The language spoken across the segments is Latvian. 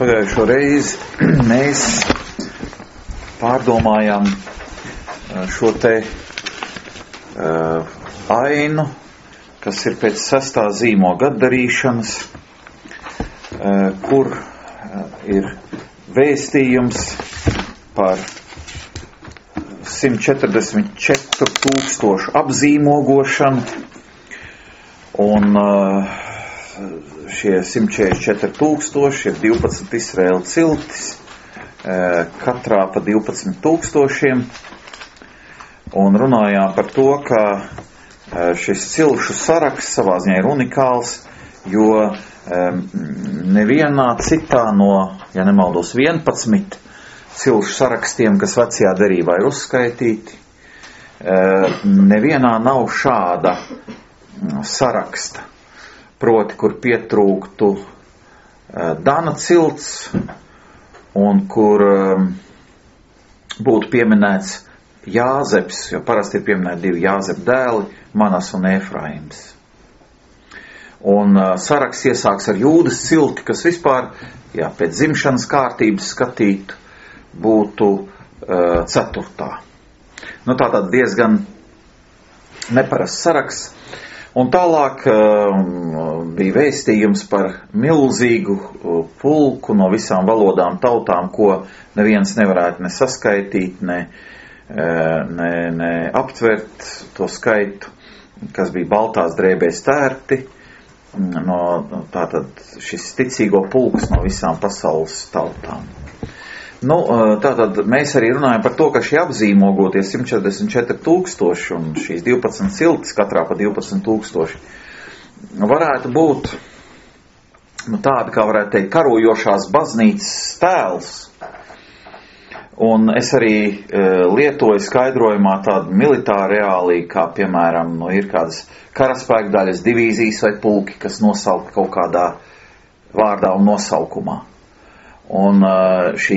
Pagājušo reizi mēs pārdomājām šo te ainu, kas ir pēc 6. zīmoga atdarīšanas, kur ir vēstījums par 144,000 apzīmogošanu, un šie 144,000 ir 12 Izraēla ciltis, katrā pa 12,000, un runājām par to, ka šis cilšu saraksts savā ziņā ir unikāls, jo nevienā citā no, ja nemaldos, 11 cilšu sarakstiem, kas vecajā derībā ir uzskaitīti, nevienā nav šāda saraksta, proti, kur pietrūktu Dana cilts un kur būtu pieminēts Jāzeps, jo parasti ir pieminēti 2 Jāzepa dēli, Manas un Efraims. Un saraksts iesāks ar Jūdas cilti, kas vispār, ja pēc dzimšanas kārtības skatītu, būtu 4. Nu, tātad diezgan neparasts saraksts. Un tālāk bija vēstījums par milzīgu pulku no visām valodām, tautām, ko neviens nevarētu ne saskaitīt, ne aptvert to skaitu, kas bija baltās drēbēs tērti, tātad šis ticīgo pulks no visām pasaules tautām. Nu, tātad mēs arī runājam par to, ka šie apzīmogotie 144,000 un šīs 12 ciltis, katrā pa 12,000, varētu būt tāda, kā varētu teikt, karojošās baznīcas tēls. Un es arī lietoju skaidrojumā tādu militāru reāliju, kā piemēram, ir kādas karaspēku daļas, divīzijas vai pulki, kas nosaukt kaut kādā vārdā un nosaukumā. Un šī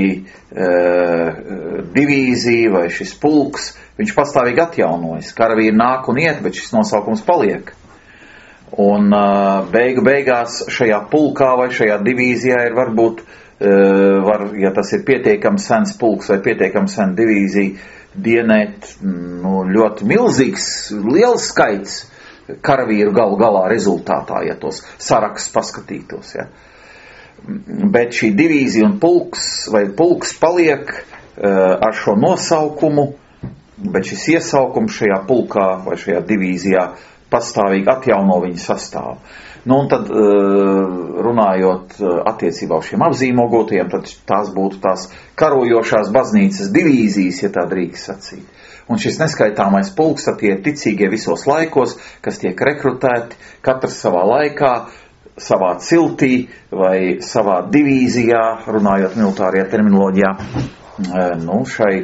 divīzija vai šis pulks, viņš pastāvīgi atjaunojas. Karavīri nāk un iet, bet šis nosaukums paliek. Un beigās šajā pulkā vai šajā divīzijā ir varbūt, ja tas ir pietiekami sens pulks vai pietiekami sen divīzija, dienēt ļoti milzīgs, liels skaits karavīru galu galā rezultātā, ja tos sarakstus paskatītos, ja. Bet šī divīzija un pulks paliek ar šo nosaukumu, bet šis iesaukums šajā pulkā vai šajā divīzijā pastāvīgi atjauno viņa sastāvu. Nu, un tad runājot attiecībā uz šiem apzīmogotajiem, tad tās būtu tās karojošās baznīcas divīzijas, ja tā drīkst sacīt. Un šis neskaitāmais pulks, tad tie ticīgie visos laikos, kas tiek rekrutēti, katrs savā laikā, savā ciltī vai savā divīzijā, runājot militārajā terminoloģijā, šai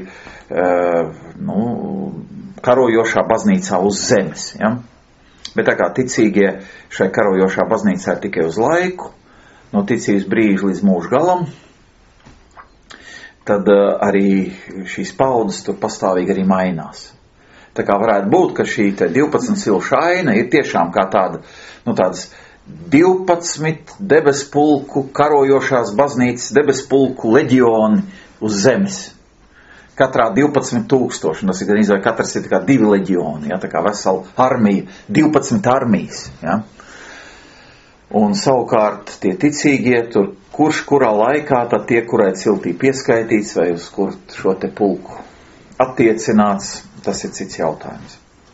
karojošā baznīcā uz zemes. Ja? Bet tā kā ticīgie šai karojošā baznīcā ir tikai uz laiku, no ticības brīža līdz mūža galam, tad arī šīs paudzes tur pastāvīgi arī mainās. Tā kā varētu būt, ka šī 12 cilšu aina ir tiešām kā tāda, tādas 12 debespulku, karojošās baznīcas debespulku leģioni uz zemes. Katrā 12,000, tas ir gan izvēl, katrs ir tā kā 2 leģioni, ja, tā kā vesela armija, 12 armijas, ja. Un savukārt tie ticīgie, tur kurā laikā, tad tie, kurai ciltī pieskaitīts vai uz kur šo te pulku attiecināts, tas ir cits jautājums.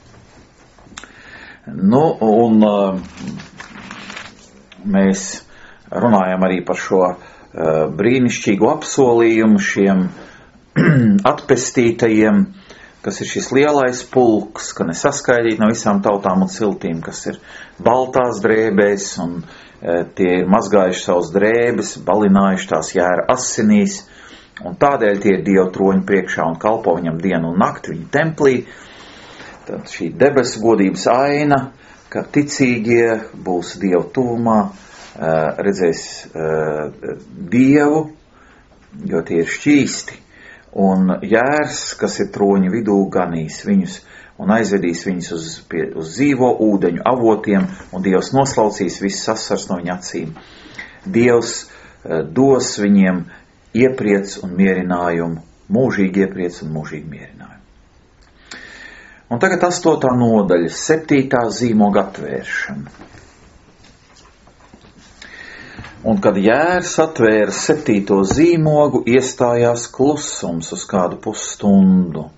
Mēs runājam arī par šo brīnišķīgu apsolījumu šiem atpestītajiem, kas ir šis lielais pulks, ka nesaskaidīt no visām tautām un ciltīm, kas ir baltās drēbēs, un tie ir mazgājuši savus drēbes, balinājuši tās jēra asinīs, un tādēļ tie ir Dieva troņa priekšā un kalpo viņam dienu un nakti viņa templī. Tad šī debesu godības aina, ka ticīgie būs Dieva tuvumā, redzēs Dievu, jo tie ir šķīsti, un jērs, kas ir troņa vidū, ganīs viņus un aizvedīs viņus uz dzīvo ūdeņu avotiem, un Dievs noslaucīs visas asars no viņa acīm. Dievs dos viņiem iepriec un mierinājumu, mūžīgi iepriec un mūžīgi mierinājumu. Un tagad 8. nodaļa, 7. zīmoga atvēršana. Un kad Jērs atvēra 7. zīmogu, iestājās klusums uz kādu pusstundu.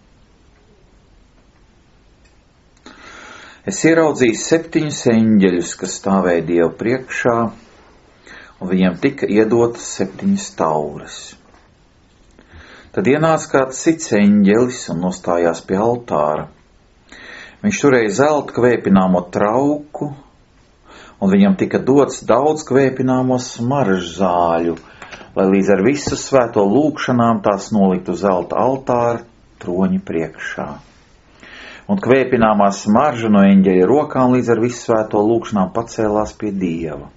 Es ieraudzīju 7 eņģeļus, kas stāvēja Dievu priekšā, un viņiem tika iedotas 7 taures. Tad ienāca kāds cits eņģelis un nostājās pie altāra. Viņš turēja zelta kvēpināmo trauku, un viņam tika dots daudz kvēpināmo smaržzāļu, lai līdz ar visu svēto lūgšanām tās noliktu zelta altāra troņa priekšā. Un kvēpināmā smarža no eņģeļa rokām līdz ar visu svēto lūgšanām pacēlās pie Dieva.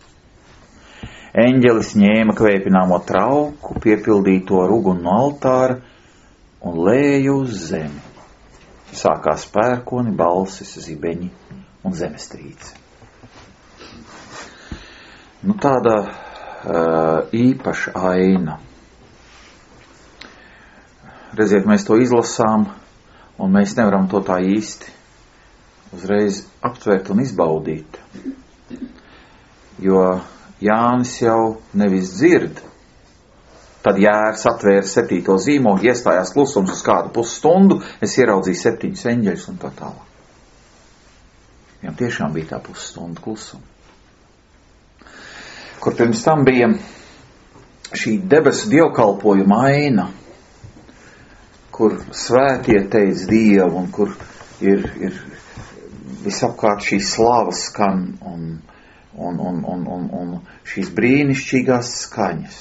Eņģelis ņēma kvēpināmo trauku, piepildīja to ar uguni no altāra un lēja uz zemi. Sākās pērkoni, balsis, zibeņi un zemestrīce. Tāda īpaša aina. Redziet, mēs to izlasām, un mēs nevaram to tā īsti uzreiz aptvert un izbaudīt. Jo Jānis jau nevis dzird. Tad Jērs atvēra 7. zīmogu, iestājās klusums uz kādu pusstundu, es ieraudzīju 7 eņģeļus un tā tālāk. Viņam tiešām bija tā pusstunda klusuma. Kur pirms tam bija šī debesu dievkalpojuma aina, kur svētie teic Dievu un kur ir visapkārt šī slava skan un šīs brīnišķīgās skaņas.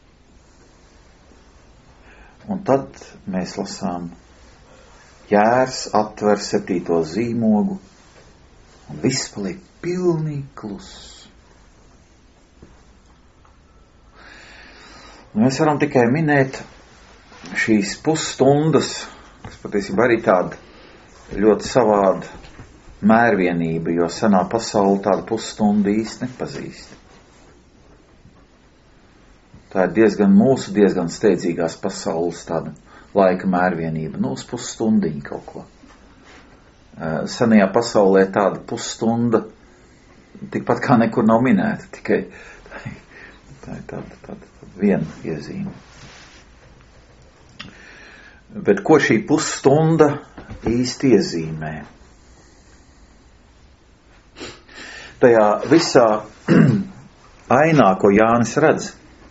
Un tad mēs lasām, Jērs atver 7. zīmogu un viss paliek pilnīgi kluss. Mēs varam tikai minēt šīs pusstundas, kas patiesībā arī tāda ļoti savāda mērvienība, jo senā pasaule tādu pusstundu īsti nepazīst. Tā ir diezgan steidzīgās pasaules tāda laika mērvienība, uz pusstundiņu kaut ko. Senajā pasaulē tāda pusstunda tikpat kā nekur nav minēta, tikai tā ir tāda viena iezīme. Bet ko šī pusstunda īsti iezīmē? Tajā visā ainā, ko Jānis redz,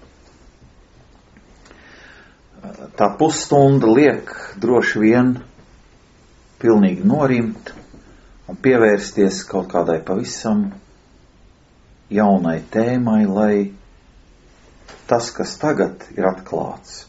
tā pusstunda liek droši vien pilnīgi norimt un pievērsties kaut kādai pavisam jaunai tēmai, lai tas, kas tagad ir atklāts,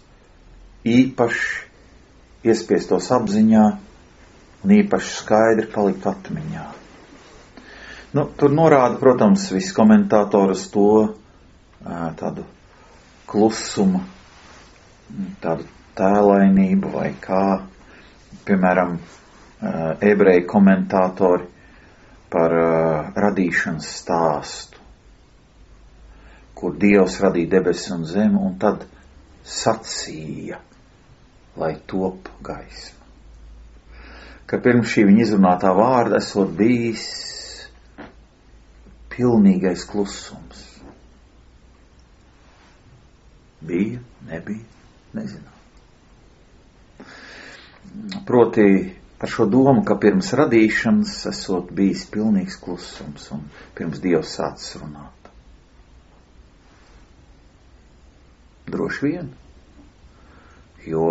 īpaši iespiestos apziņā un īpaši skaidri palikt atmiņā. Tur norāda, protams, visi komentātori uz to tādu klusumu, tādu tēlainību vai kā, piemēram, ebreju komentātori par radīšanas stāstu, kur Dievs radīja debesis un zemi un tad sacīja, lai top gaisma. Ka pirms šī viņa izrunātā vārda esot bijis pilnīgais klusums. Bija, nebija, nezinām. Proti par šo domu, ka pirms radīšanas esot bijis pilnīgs klusums un pirms Dievs sācis runāt. Droši vien, jo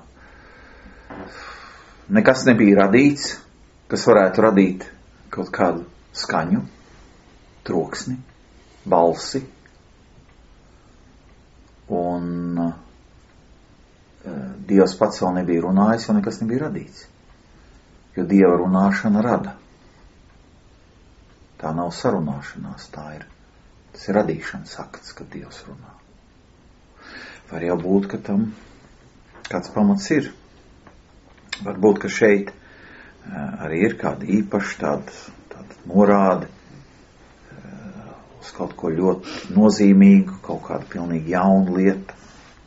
nekas nebija radīts, kas varētu radīt kaut kādu skaņu, troksni, balsi, un Dievs pats vēl nebija runājis, jo nekas nebija radīts, jo Dieva runāšana rada. Tā nav sarunāšanās, tas ir radīšanas akts, kad Dievs runā. Var jau būt, ka tam kāds pamats ir. Varbūt, ka šeit arī ir kāda īpaša tāda norāde uz kaut ko ļoti nozīmīgu, kaut kādu pilnīgi jaunu lietu.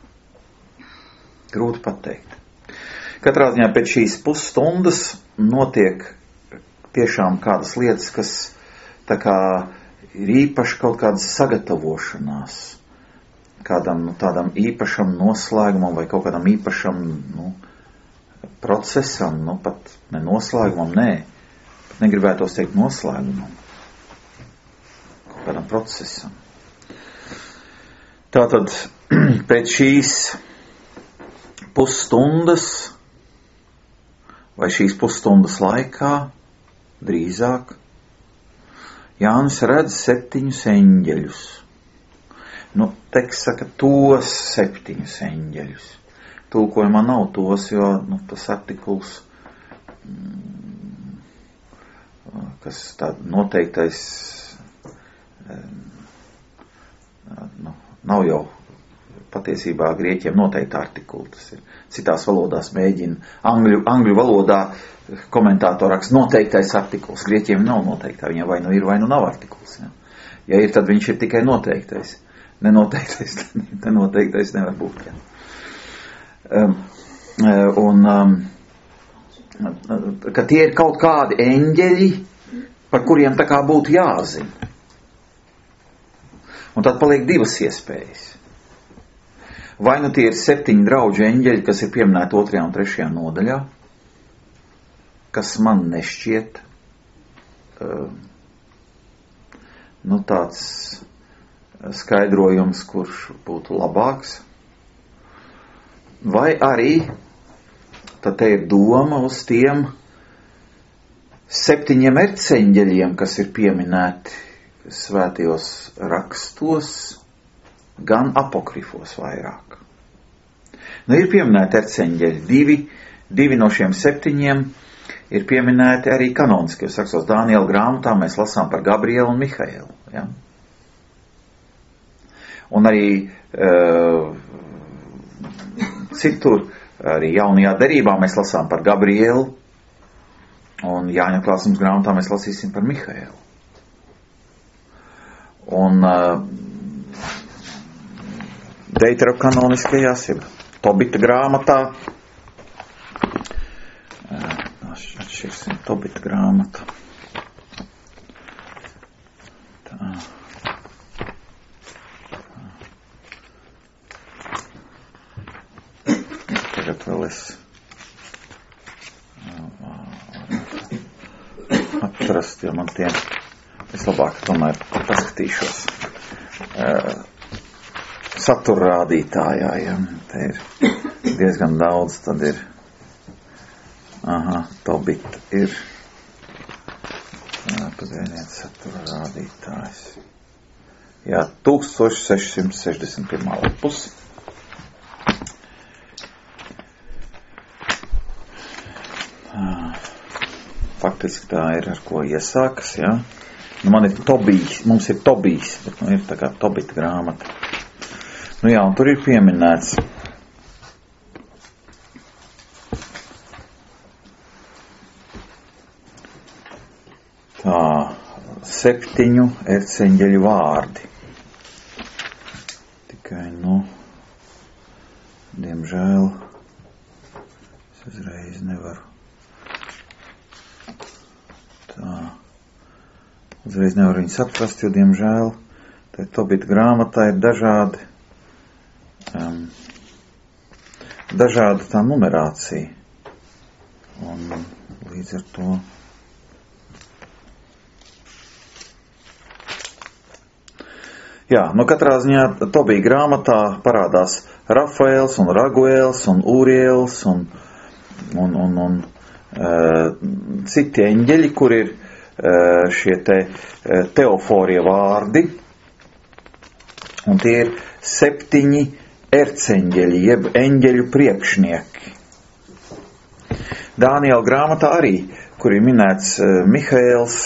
Grūti pateikt. Katrā ziņā pēc šīs pusstundas notiek tiešām kādas lietas, kas tā kā ir īpaši kaut kādas sagatavošanās kādam tādam īpašam noslēgumam vai kaut kādam īpašam procesam, pat ne noslēgumam, pat negribētos teikt noslēgumam, kaut kādam procesam. Tātad pēc šīs pusstundas vai šīs pusstundas laikā drīzāk Jānis redz 7 eņģeļus. Teksts saka tos 7 eņģeļus. Tulkojumā nav tos, jo tas artikuls, kas tāda noteiktais, nav jau patiesībā grieķiem noteikti artikuli. Tas ir citās valodās mēģina. Angļu valodā komentātori raksta noteiktais artikuls. Grieķiem nav noteiktā. Viņam vai nu ir, vai nu nav artikuls. Ja ir, tad viņš ir tikai noteiktais. Nenoteiktais nevar būt. Ka tie ir kaut kādi eņģeļi, par kuriem tā kā būtu jāzina. Un tad paliek 2 iespējas. Vai nu tie ir 7 draugu eņģeļi, kas ir pieminēti 2. un 3. nodaļā, kas man nešķiet tāds skaidrojums, kurš būtu labāks. Vai arī tad te ir doma uz tiem 7 erceņģeļiem, kas ir pieminēti svētajos rakstos, gan apokrifos vairāk. Ir pieminēti erceņģeļi. 2 no šiem 7 ir pieminēti arī kanoniskajos rakstos. Dāniela grāmatā mēs lasām par Gabrielu un Mihailu. Ja? Un arī citur, arī jaunajā derībā mēs lasām par Gabrielu, un Jāņa klāsums grāmatā mēs lasīsim par Mihailu. Un deuterokanoniskajās, jeb Tobita grāmatā, atšķirsim Tobita grāmatu. Tā. Tagad vēl es atrast, jo man tie vislabāk tomēr paskatīšos satura rādītājā, ja te ir diezgan daudz, tad ir Tobit ir pagainiet satura rādītājs. Jā, 1661. lapus. Faktiski tā ir, ar ko iesākas, jā. Mums ir Tobijs, bet ir tā kā Tobita grāmata. Jā, un tur ir pieminēts tā 7 erceņģeļu vārdi. Tikai, diemžēl, es uzreiz nevaru. Uzreiz nevaru viņus atrast, jo, diemžēl, tā Tobita grāmatā ir dažāda tā numerācija. Un līdz ar to katrā ziņā Tobija grāmatā parādās Rafaels un Raguēls un Ūriels un citi eņģeļi, kur ir šie teoforie vārdi, un tie ir 7 erceņģeļi, jeb eņģeļu priekšnieki. Dāniela grāmatā arī, kur ir minēts Mihaēls,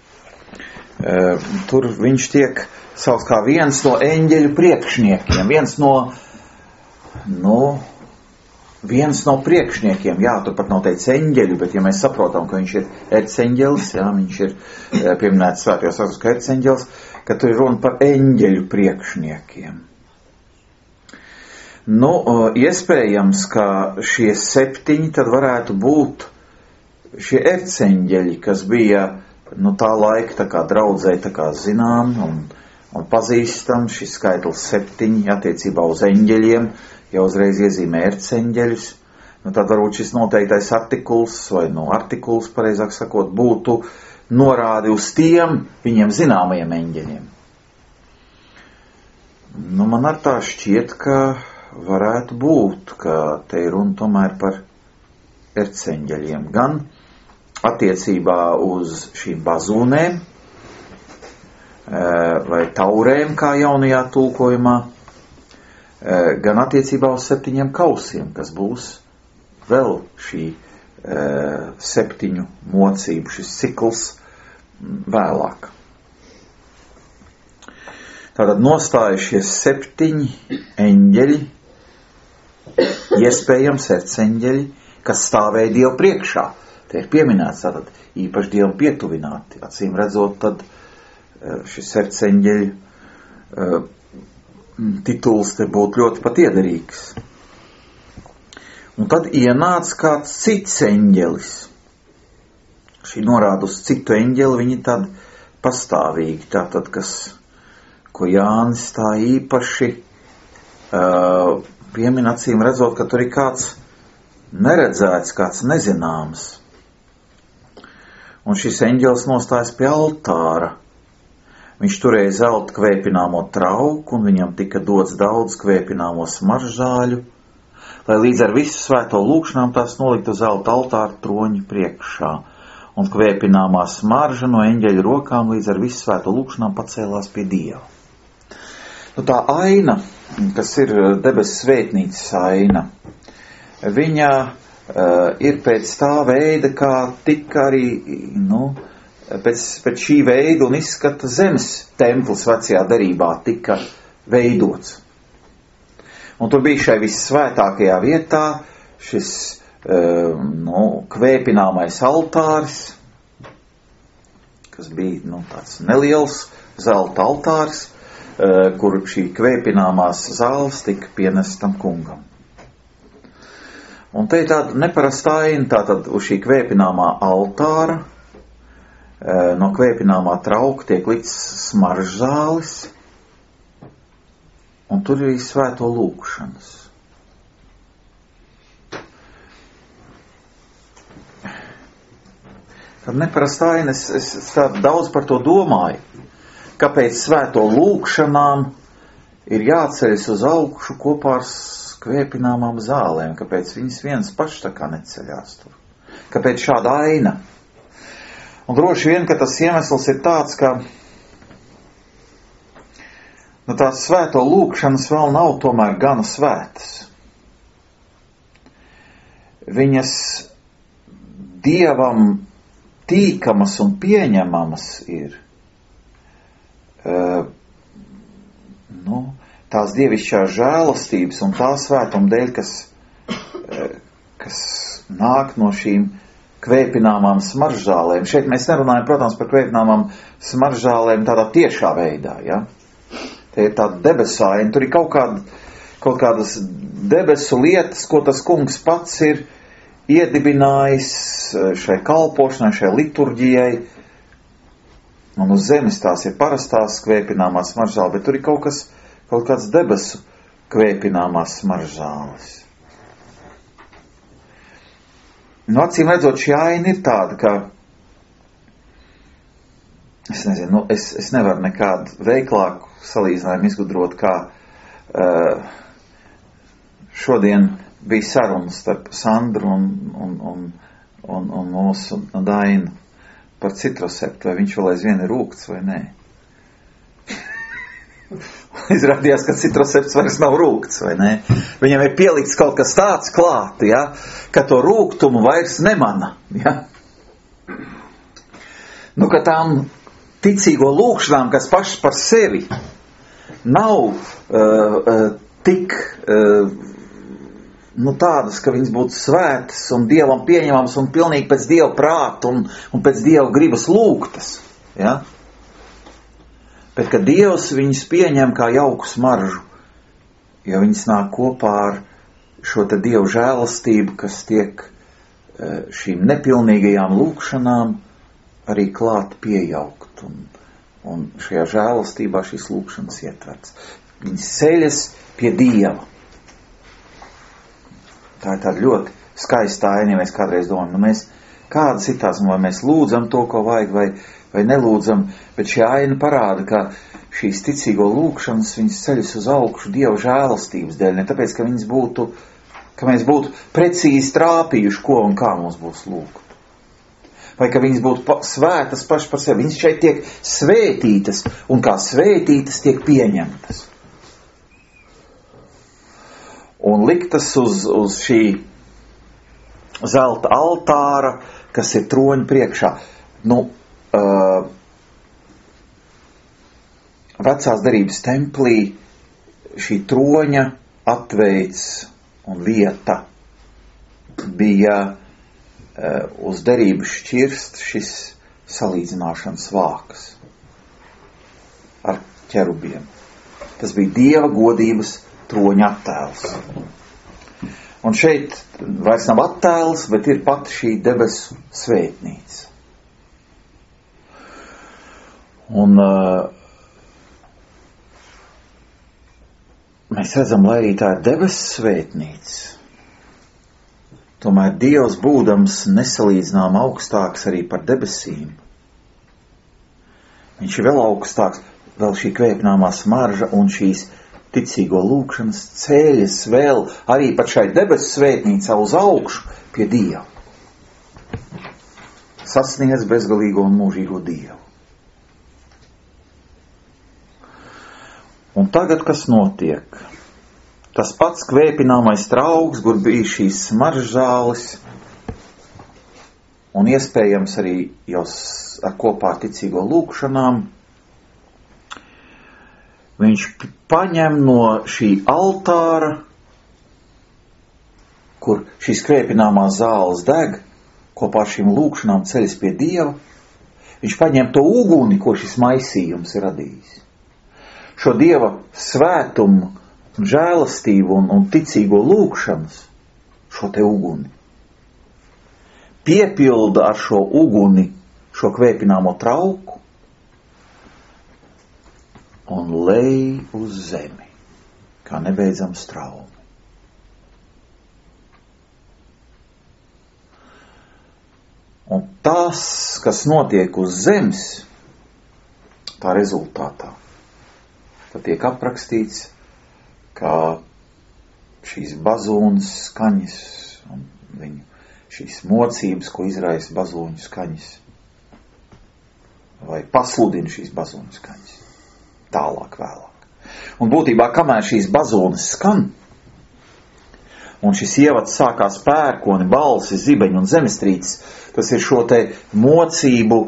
tur viņš tiek sauks kā viens no eņģeļu priekšniekiem, viens no viens no priekšniekiem, jā, tur pat nav teicis eņģeļu, bet ja mēs saprotam, ka viņš ir erceņģelis, jā, viņš ir pieminēts svētajos rakstos kā erceņģelis, ka tur ir runa par eņģeļu priekšniekiem. Nu, iespējams, ka šie 7 tad varētu būt šie erceņģeļi, kas bija, tā laika tā kā draudzē, tā kā zinām un pazīstam, šis skaitlis 7 attiecībā uz eņģeļiem, jau uzreiz iezīmē erceņģeļus, tad varbūt šis noteiktais artikuls, vai artikuls, pareizāk sakot, būtu norādi uz tiem viņiem zināmajiem eņģeļiem. Man ar tā šķiet, ka varētu būt, ka te ir runa tomēr par erceņģeļiem, gan attiecībā uz šīm bazūnēm, vai taurēm, kā jaunajā tulkojumā, gan attiecībā uz 7 kausiem, kas būs vēl šī 7 mocību, šis cikls vēlāk. Tātad nostājušies 7 eņģeļi, iespējams erceņģeļi, kas stāvēja Dievu priekšā. Te ir pieminēts tātad īpaši Dievam pietuvināti. Acīm redzot, tad šis erceņģeļu tituls te būtu ļoti pat iederīgs. Un tad ienāca kāds cits eņģelis. Šī norāda uz citu eņģeli, viņi tad pastāvīgi, tātad, ko Jānis tā īpaši piemin, acīm redzot, ka tur ir kāds neredzēts, kāds nezināms. Un šis eņģelis nostājas pie altāra. Viņš turēja zelta kvēpināmo trauku, un viņam tika dots daudz kvēpināmo smaržzāļu, lai līdz ar visu svēto lūkšanām tās noliktu zelta altāra troņa priekšā. Un kvēpināmā smarža no eņģeļa rokām līdz ar visu svēto lūkšanām pacēlās pie Dieva. Tā aina, kas ir debesu svētnīcas aina, viņa ir pēc tā veida, kā tika arī, pēc šī veida un izskata zemes templis vecajā derībā tika veidots. Un tur bija šai vissvētākajā vietā šis, kvēpināmais altāris, kas bija, tāds neliels zelta altāris, kur šī kvēpināmās zāles tika pienestam kungam. Un te ir tāda neparasta aina, tātad uz šī kvēpināmā altāra, no kvēpināmā trauka tiek likts smaržzālis, un tur ir svēto lūkšanas. Tad neparasta aina, es tā daudz par to domāju, kāpēc svēto lūkšanām ir jāceļas uz augšu kopā ar kvēpināmām zālēm, kāpēc viņas viens pašs tā kā neceļās tur. Kāpēc šāda aina? Un droši vien, ka tas iemesls ir tāds, ka tās svēto lūkšanas vēl nav tomēr gana svētas. Viņas Dievam tīkamas un pieņemamas ir. Tās dievišķās žēlastības un tā svētuma dēļ, kas nāk no šīm kvēpināmām smaržzālēm. Šeit mēs nerunājam, protams, par kvēpināmām smaržzālēm tādā tiešā veidā, ja? Te ir tāda debesu aina, tur ir kaut kādas debesu lietas, ko tas kungs pats ir iedibinājis šai kalpošanai, šai liturģijai, un uz zemes tās ir parastās kvēpināmās smaržzāles, bet tur ir kaut kāds debesu kvēpināmās smaržzāles. Acīm redzot, šī aina ir tāda, ka es nezinu, es nevaru nekādu veiklāku salīdzinājumu izgudrot, kā šodien bija sarunas starp Sandru un mūsu Dainu par citruseptu, vai viņš vēl aizvien ir rūgts vai nē. Izrādījās, ka citrusepts vairs nav rūgts, vai ne? Viņam ir pielikts kaut kas tāds klāt, ja, ka to rūgtumu vairs nemana, ja. Ka tām ticīgo lūkšanām, kas pašas par sevi nav tik tādas, ka viņas būtu svētas un Dievam pieņemamas un pilnīgi pēc Dieva prāta un pēc Dieva gribas lūgtas. Ja? Bet, ka Dievs viņas pieņem kā jauku smaržu, jo viņas nāk kopā ar šo te Dievu žēlastību, kas tiek šīm nepilnīgajām lūkšanām arī klāt piejaukt. Un šajā žēlastībā šīs lūkšanas ietverts. Viņas ceļas pie Dieva. Tā ir tāda ļoti skaista aina, ja mēs kādreiz domājam, kādas ir tās, vai mēs lūdzam to, ko vajag, vai nelūdzam, bet šī aina parāda, ka šīs ticīgo lūkšanas, viņas ceļas uz augšu Dieva žēlastības dēļ, ne tāpēc, ka mēs būtu precīzi trāpījuši, ko un kā mums būs lūgt. Vai ka viņas būtu svētas paši par sevi. Viņas šeit tiek svētītas, un kā svētītas tiek pieņemtas. Un liktas uz šī zelta altāra, kas ir troņa priekšā. Vecās derības templī šī troņa atveids un vieta bija uz derības šķirst šis salīdzināšanas vāks ar ķerubiem. Tas bija Dieva godības troņa attēls. Un šeit vairs nav attēls, bet ir pati šī debesu svētnīca. Un mēs redzam, lai arī tā ir debesu svētnīca, tomēr Dievs būdams nesalīdzinām augstāks arī par debesīm. Viņš ir vēl augstāks, vēl šī kvēpināmā smarža un šīs ticīgo lūkšanas ceļas vēl arī pat šai debesu svētnīcā uz augšu pie Dieva. Sasniedz bezgalīgo un mūžīgo Dievu. Un tagad kas notiek? Tas pats kvēpināmais trauks, kur bija šīs smaržzāles, un iespējams arī jau ar kopā ar ticīgo lūkšanām, viņš paņem no šī altāra, kur šīs kvēpināmās zāles deg, kopā ar šīm lūkšanām ceļas pie Dieva, viņš paņem to uguni, ko šis maisījums ir radījis. Šo Dieva svētumu, žēlastību un ticīgo lūkšanas, šo te uguni. Piepilda ar šo uguni, šo kvēpināmo trauku un lej uz zemi, kā nebeidzams traumi. Un tas, kas notiek uz zemes, tā rezultātā, tad tiek aprakstīts, kā šīs bazūnas skaņas un viņu šīs mocības, ko izraisa bazūņu skaņas, vai pasludina šīs bazūņu skaņas, tālāk vēlāk. Un būtībā, kamēr šīs bazūnas skan, un šis ievads sākās pērkoni, balsi, zibeņi un zemestrīces, tas ir šo te mocību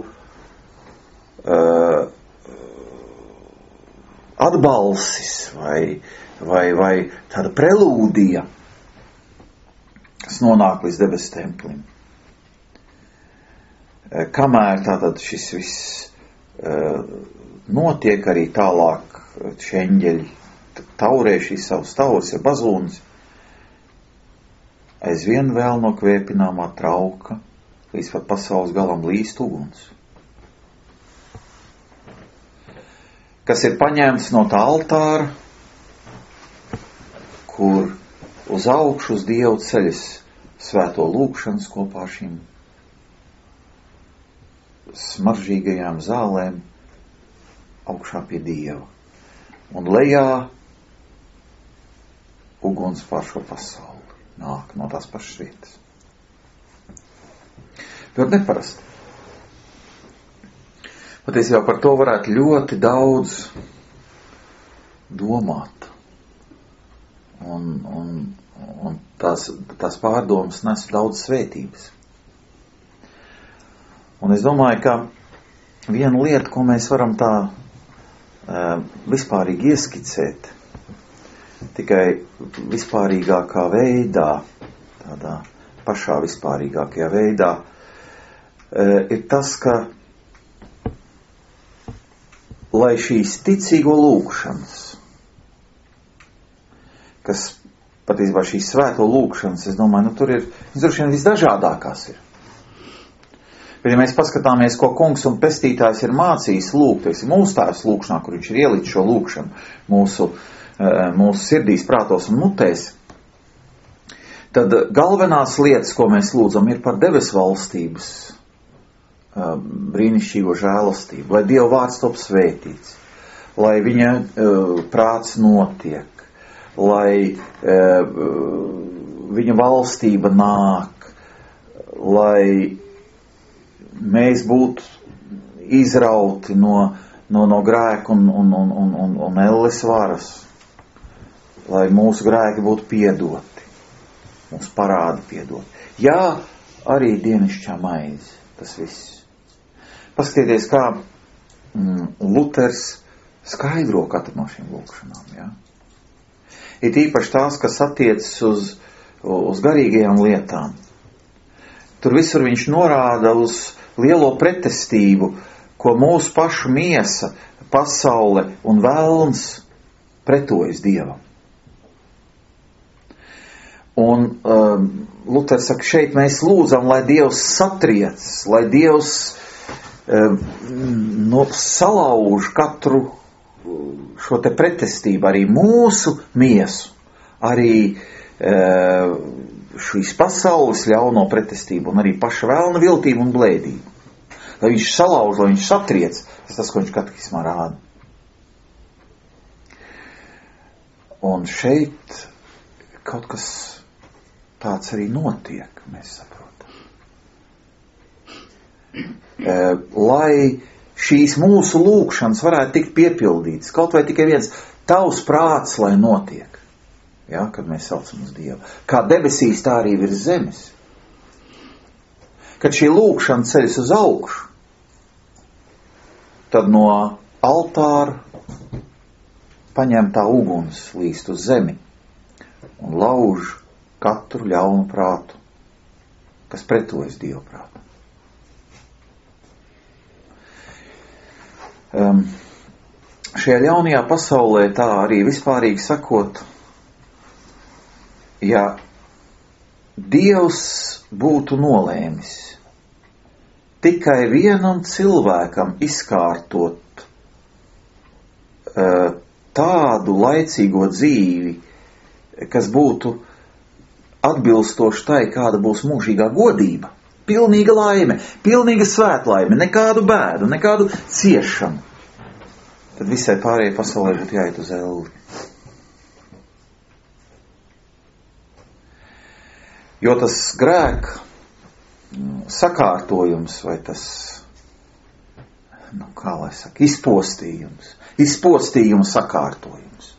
atbalsis vai tāda prelūdija, kas nonāk līdz debesu templim. Kamēr tātad šis viss notiek, arī tālāk šie eņģeļi taurē šīs savas tauras, ja bazūnas, aizvien vēl no kvēpināmā trauka līdz pat pasaules galam līst uguns, kas ir paņemts no tā altāra, kur uz augšu uz Dievu ceļas svēto lūkšanas kopā ar šīm smaržīgajām zālēm augšā pie Dieva. Un lejā uguns pār šo pasauli nāk no tās pašas vietas. Ļoti neparasti. Patiesībā par to varētu ļoti daudz domāt. Un tās pārdomas nes daudz svētības. Un es domāju, ka viena lieta, ko mēs varam tā vispārīgi ieskicēt, tikai vispārīgākā veidā, tādā pašā vispārīgākajā veidā, ir tas, ka lai šīs ticīgo lūgšanas, kas patiesībā šīs svēto lūgšanas, es domāju, tur ir, droši vien visdažādākās ir. Bet, ja mēs paskatāmies, ko kungs un pestītājs ir mācījis lūgt, teiksim, mūsu tēvs lūgšanā, kur viņš ir ielicis šo lūgšanu mūsu sirdīs, prātos un mutēs, tad galvenās lietas, ko mēs lūdzam, ir par debes valstības brīnišķīgo žēlastību, lai Dieva vārds top svētīts, lai viņa prāts notiek, lai viņa valstība nāk, lai mēs būtu izrauti no grēka un elles varas, lai mūsu grēki būtu piedoti, mūsu parādi piedoti. Jā, arī dienišķā maize, tas viss. Paskatieties, kā Luters skaidro katru no šīm lūkšanām. Ja? Ir īpaši tās, kas attiecas uz garīgajām lietām. Tur visur viņš norāda uz lielo pretestību, ko mūsu pašu miesa, pasaule un vēlns pretojas Dievam. Un Luters saka, šeit mēs lūdzam, lai Dievs satriec, lai Dievs salauž katru šo te pretestību, arī mūsu miesu, arī šīs pasaules ļauno pretestību un arī paša vēlna viltību un blēdību. Lai viņš salauž, lai viņš satriec, tas, ko viņš katekismā rāda. Un šeit kaut kas tāds arī notiek, mēs saprotam. Lai šīs mūsu lūgšanas varētu tikt piepildītas, kaut vai tikai viens tavs prāts, lai notiek, ja, kad mēs saucam uz Dievu. Kā debesīs, tā arī virs zemes. Kad šī lūgšana ceļas uz augšu, tad no altāra paņemtā uguns līst uz zemi un lauž katru ļaunu prātu, kas pretojas Dieva prātu. Šajā ļaunajā pasaulē, tā arī vispārīgi sakot, ja Dievs būtu nolēmis tikai vienam cilvēkam izkārtot tādu laicīgo dzīvi, kas būtu atbilstoši tai, kāda būs mūžīgā godība, pilnīga laime, pilnīga svētlaime, nekādu bēdu, nekādu ciešanu, tad visai pārējai pasaulē būtu jāiet uz elli. Jo tas grēka sakārtojums vai tas, kā lai saka, izpostījuma sakārtojums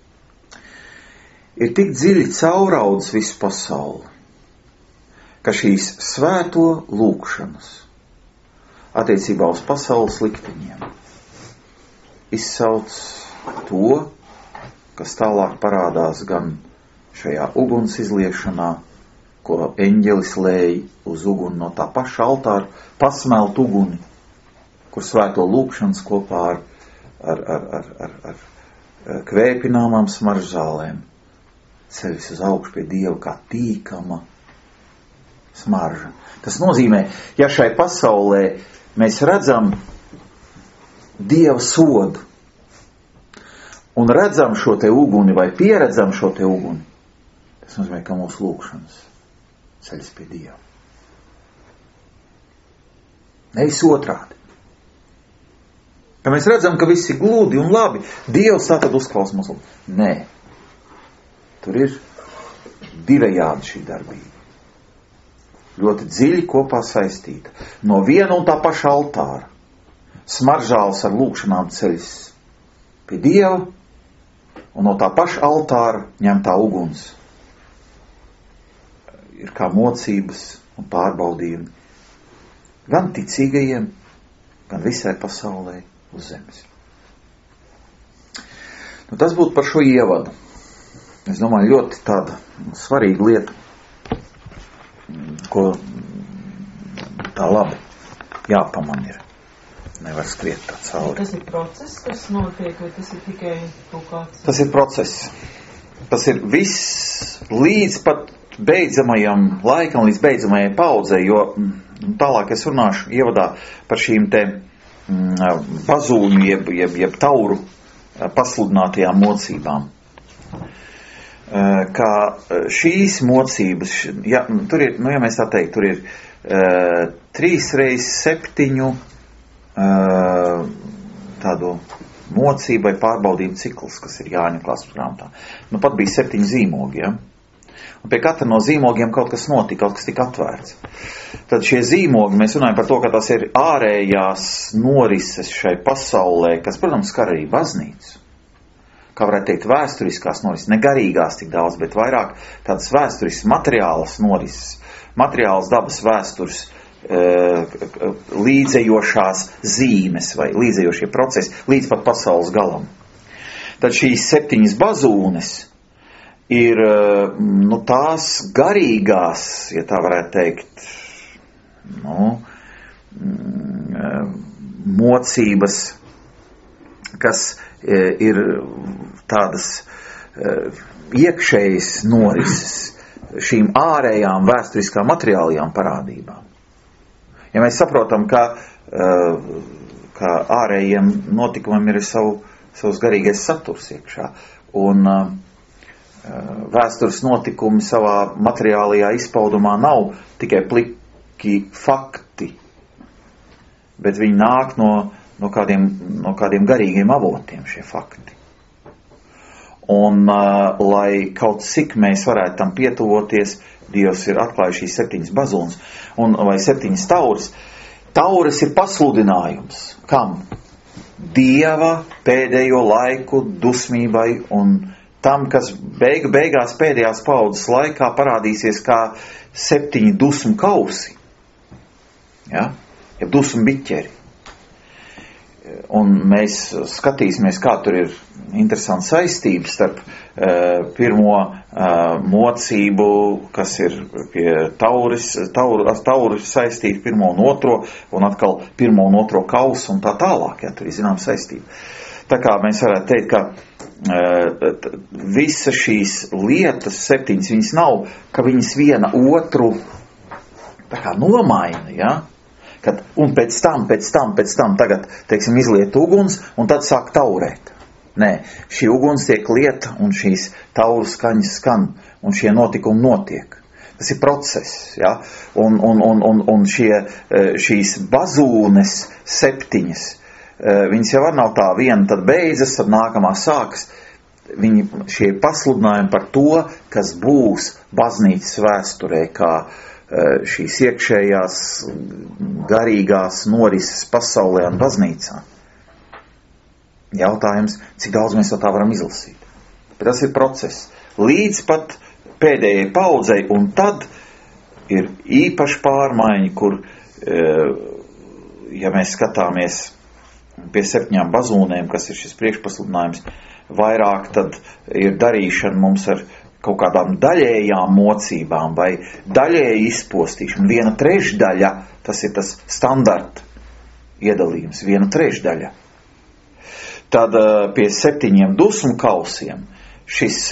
ir tik dziļi cauraudzis visu pasauli, ka šīs svēto lūgšanas attiecībā uz pasaules likteņiem izsauc to, kas tālāk parādās gan šajā uguns izliešanā, ko eņģelis lēja uz uguni no tā paša altāra, pasmelt uguni, kur svēto lūgšanas kopā ar kvēpināmām smaržzālēm ceļas uz augšu pie Dieva kā tīkama smarža. Tas nozīmē, ja šai pasaulē mēs redzam Dieva sodu un redzam šo te uguni vai pieredzam šo te uguni, tas nozīmē, ka mūsu lūgšanas ceļas pie Dieva. Nevis otrādi. Ka mēs redzam, ka viss ir gludi un labi, Dievs tātad uzklaus mūsu lūgšanas. Nē. Tur ir divējādi šī darbība. Ļoti dziļi kopā saistīta. No viena un tā paša altāra smaržāls ar lūgšanām ceļas pie Dieva, un no tā paša altāra ņemtā uguns ir kā mocības un pārbaudījumi gan ticīgajiem, gan visai pasaulē uz zemes. Tas būtu par šo ievadu. es domāju, ļoti tāda svarīga lieta, ko tā labi jāpaman ir. Nevar skriet tā cauri. Tas ir process, kas notiek, vai tas ir tikai kaut kāds? Tas ir process. Tas ir viss līdz pat beidzamajam laikam, līdz beidzamajai paudzei, jo tālāk es runāšu ievadā par šīm te bazūņu, jeb tauru pasludinātajām mocībām. Kā šīs mocības, tur ir, ja mēs tā teikt, tur ir 3x7 tādu mocību vai pārbaudījumu ciklus, kas ir Jāņa klases grāmatā. Pat bija 7 zīmogi, ja? Un pie katra no zīmogiem kaut kas notika, kaut kas tika atvērts. Tad šie zīmogi, mēs runājam par to, ka tas ir ārējās norises šai pasaulē, kas, protams, skar arī baznīcu. Kā varētu teikt, vēsturiskās norises, ne garīgās tik daudz, bet vairāk tādas vēsturiskas materiālas norises, materiālas dabas vēstures, līdzējošās zīmes vai līdzējošie procesi līdz pat pasaules galam. Tad šīs 7 bazūnes ir tās garīgās, ja tā varētu teikt, mocības, kas ir tādas iekšējas norises šīm ārējām vēsturiskām materiālajām parādībām. Ja mēs saprotam, ka ārējiem notikumam ir savs garīgais saturs iekšā, un vēstures notikumi savā materiālajā izpaudumā nav tikai pliki fakti, bet viņi nāk no kādiem garīgiem avotiem šie fakti. Un, lai kaut cik mēs varētu tam pietuvoties, Dievs ir atklājis šīs 7 bazūnes, vai 7 tauras. Tauras ir pasludinājums. Kam? Dieva pēdējo laiku dusmībai un tam, kas beigās pēdējās paudzes laikā parādīsies kā 7 dusmu kausi. Ja? Jeb dusmu biķeri. Un mēs skatīsimies, kā tur ir interesanta saistība starp pirmo mocību, kas ir pie tauri saistīta, pirmo un otro, un atkal pirmo un otro kausu un tā tālāk. Ja, tur ir zinām saistība. Tā kā mēs varētu teikt, ka visa šīs lietas 7, viņas nav, ka viņas viena otru tā kā nomaina, ja? Kad, un pēc tam tagad, teiksim, izliet uguns, un tad sāk taurēt. Nē, šī uguns tiek lieta, un šīs tauru skaņas skan, un šie notikumi notiek. Tas ir process, ja? Un šīs bazūnes 7, viņas jau var nav tā viena, tad beidzas, tad nākamā sākas. Šie pasludinājumi par to, kas būs baznīcas vēsturē, kā šīs iekšējās garīgās norises pasaulē un baznīcā. Jautājums, cik daudz mēs no tā varam izlasīt. Bet tas ir process. Līdz pat pēdējai paudzei, un tad ir īpaši pārmaiņa, kur, ja mēs skatāmies pie 7 bazūnēm, kas ir šis priekšpasludinājums, vairāk tad ir darīšana mums ar kaut kādām daļējām mocībām vai daļēji izpostīšanu. 1/3, tas ir tas standarta iedalījums, 1/3. Tad pie 7 dusmu kausiem šis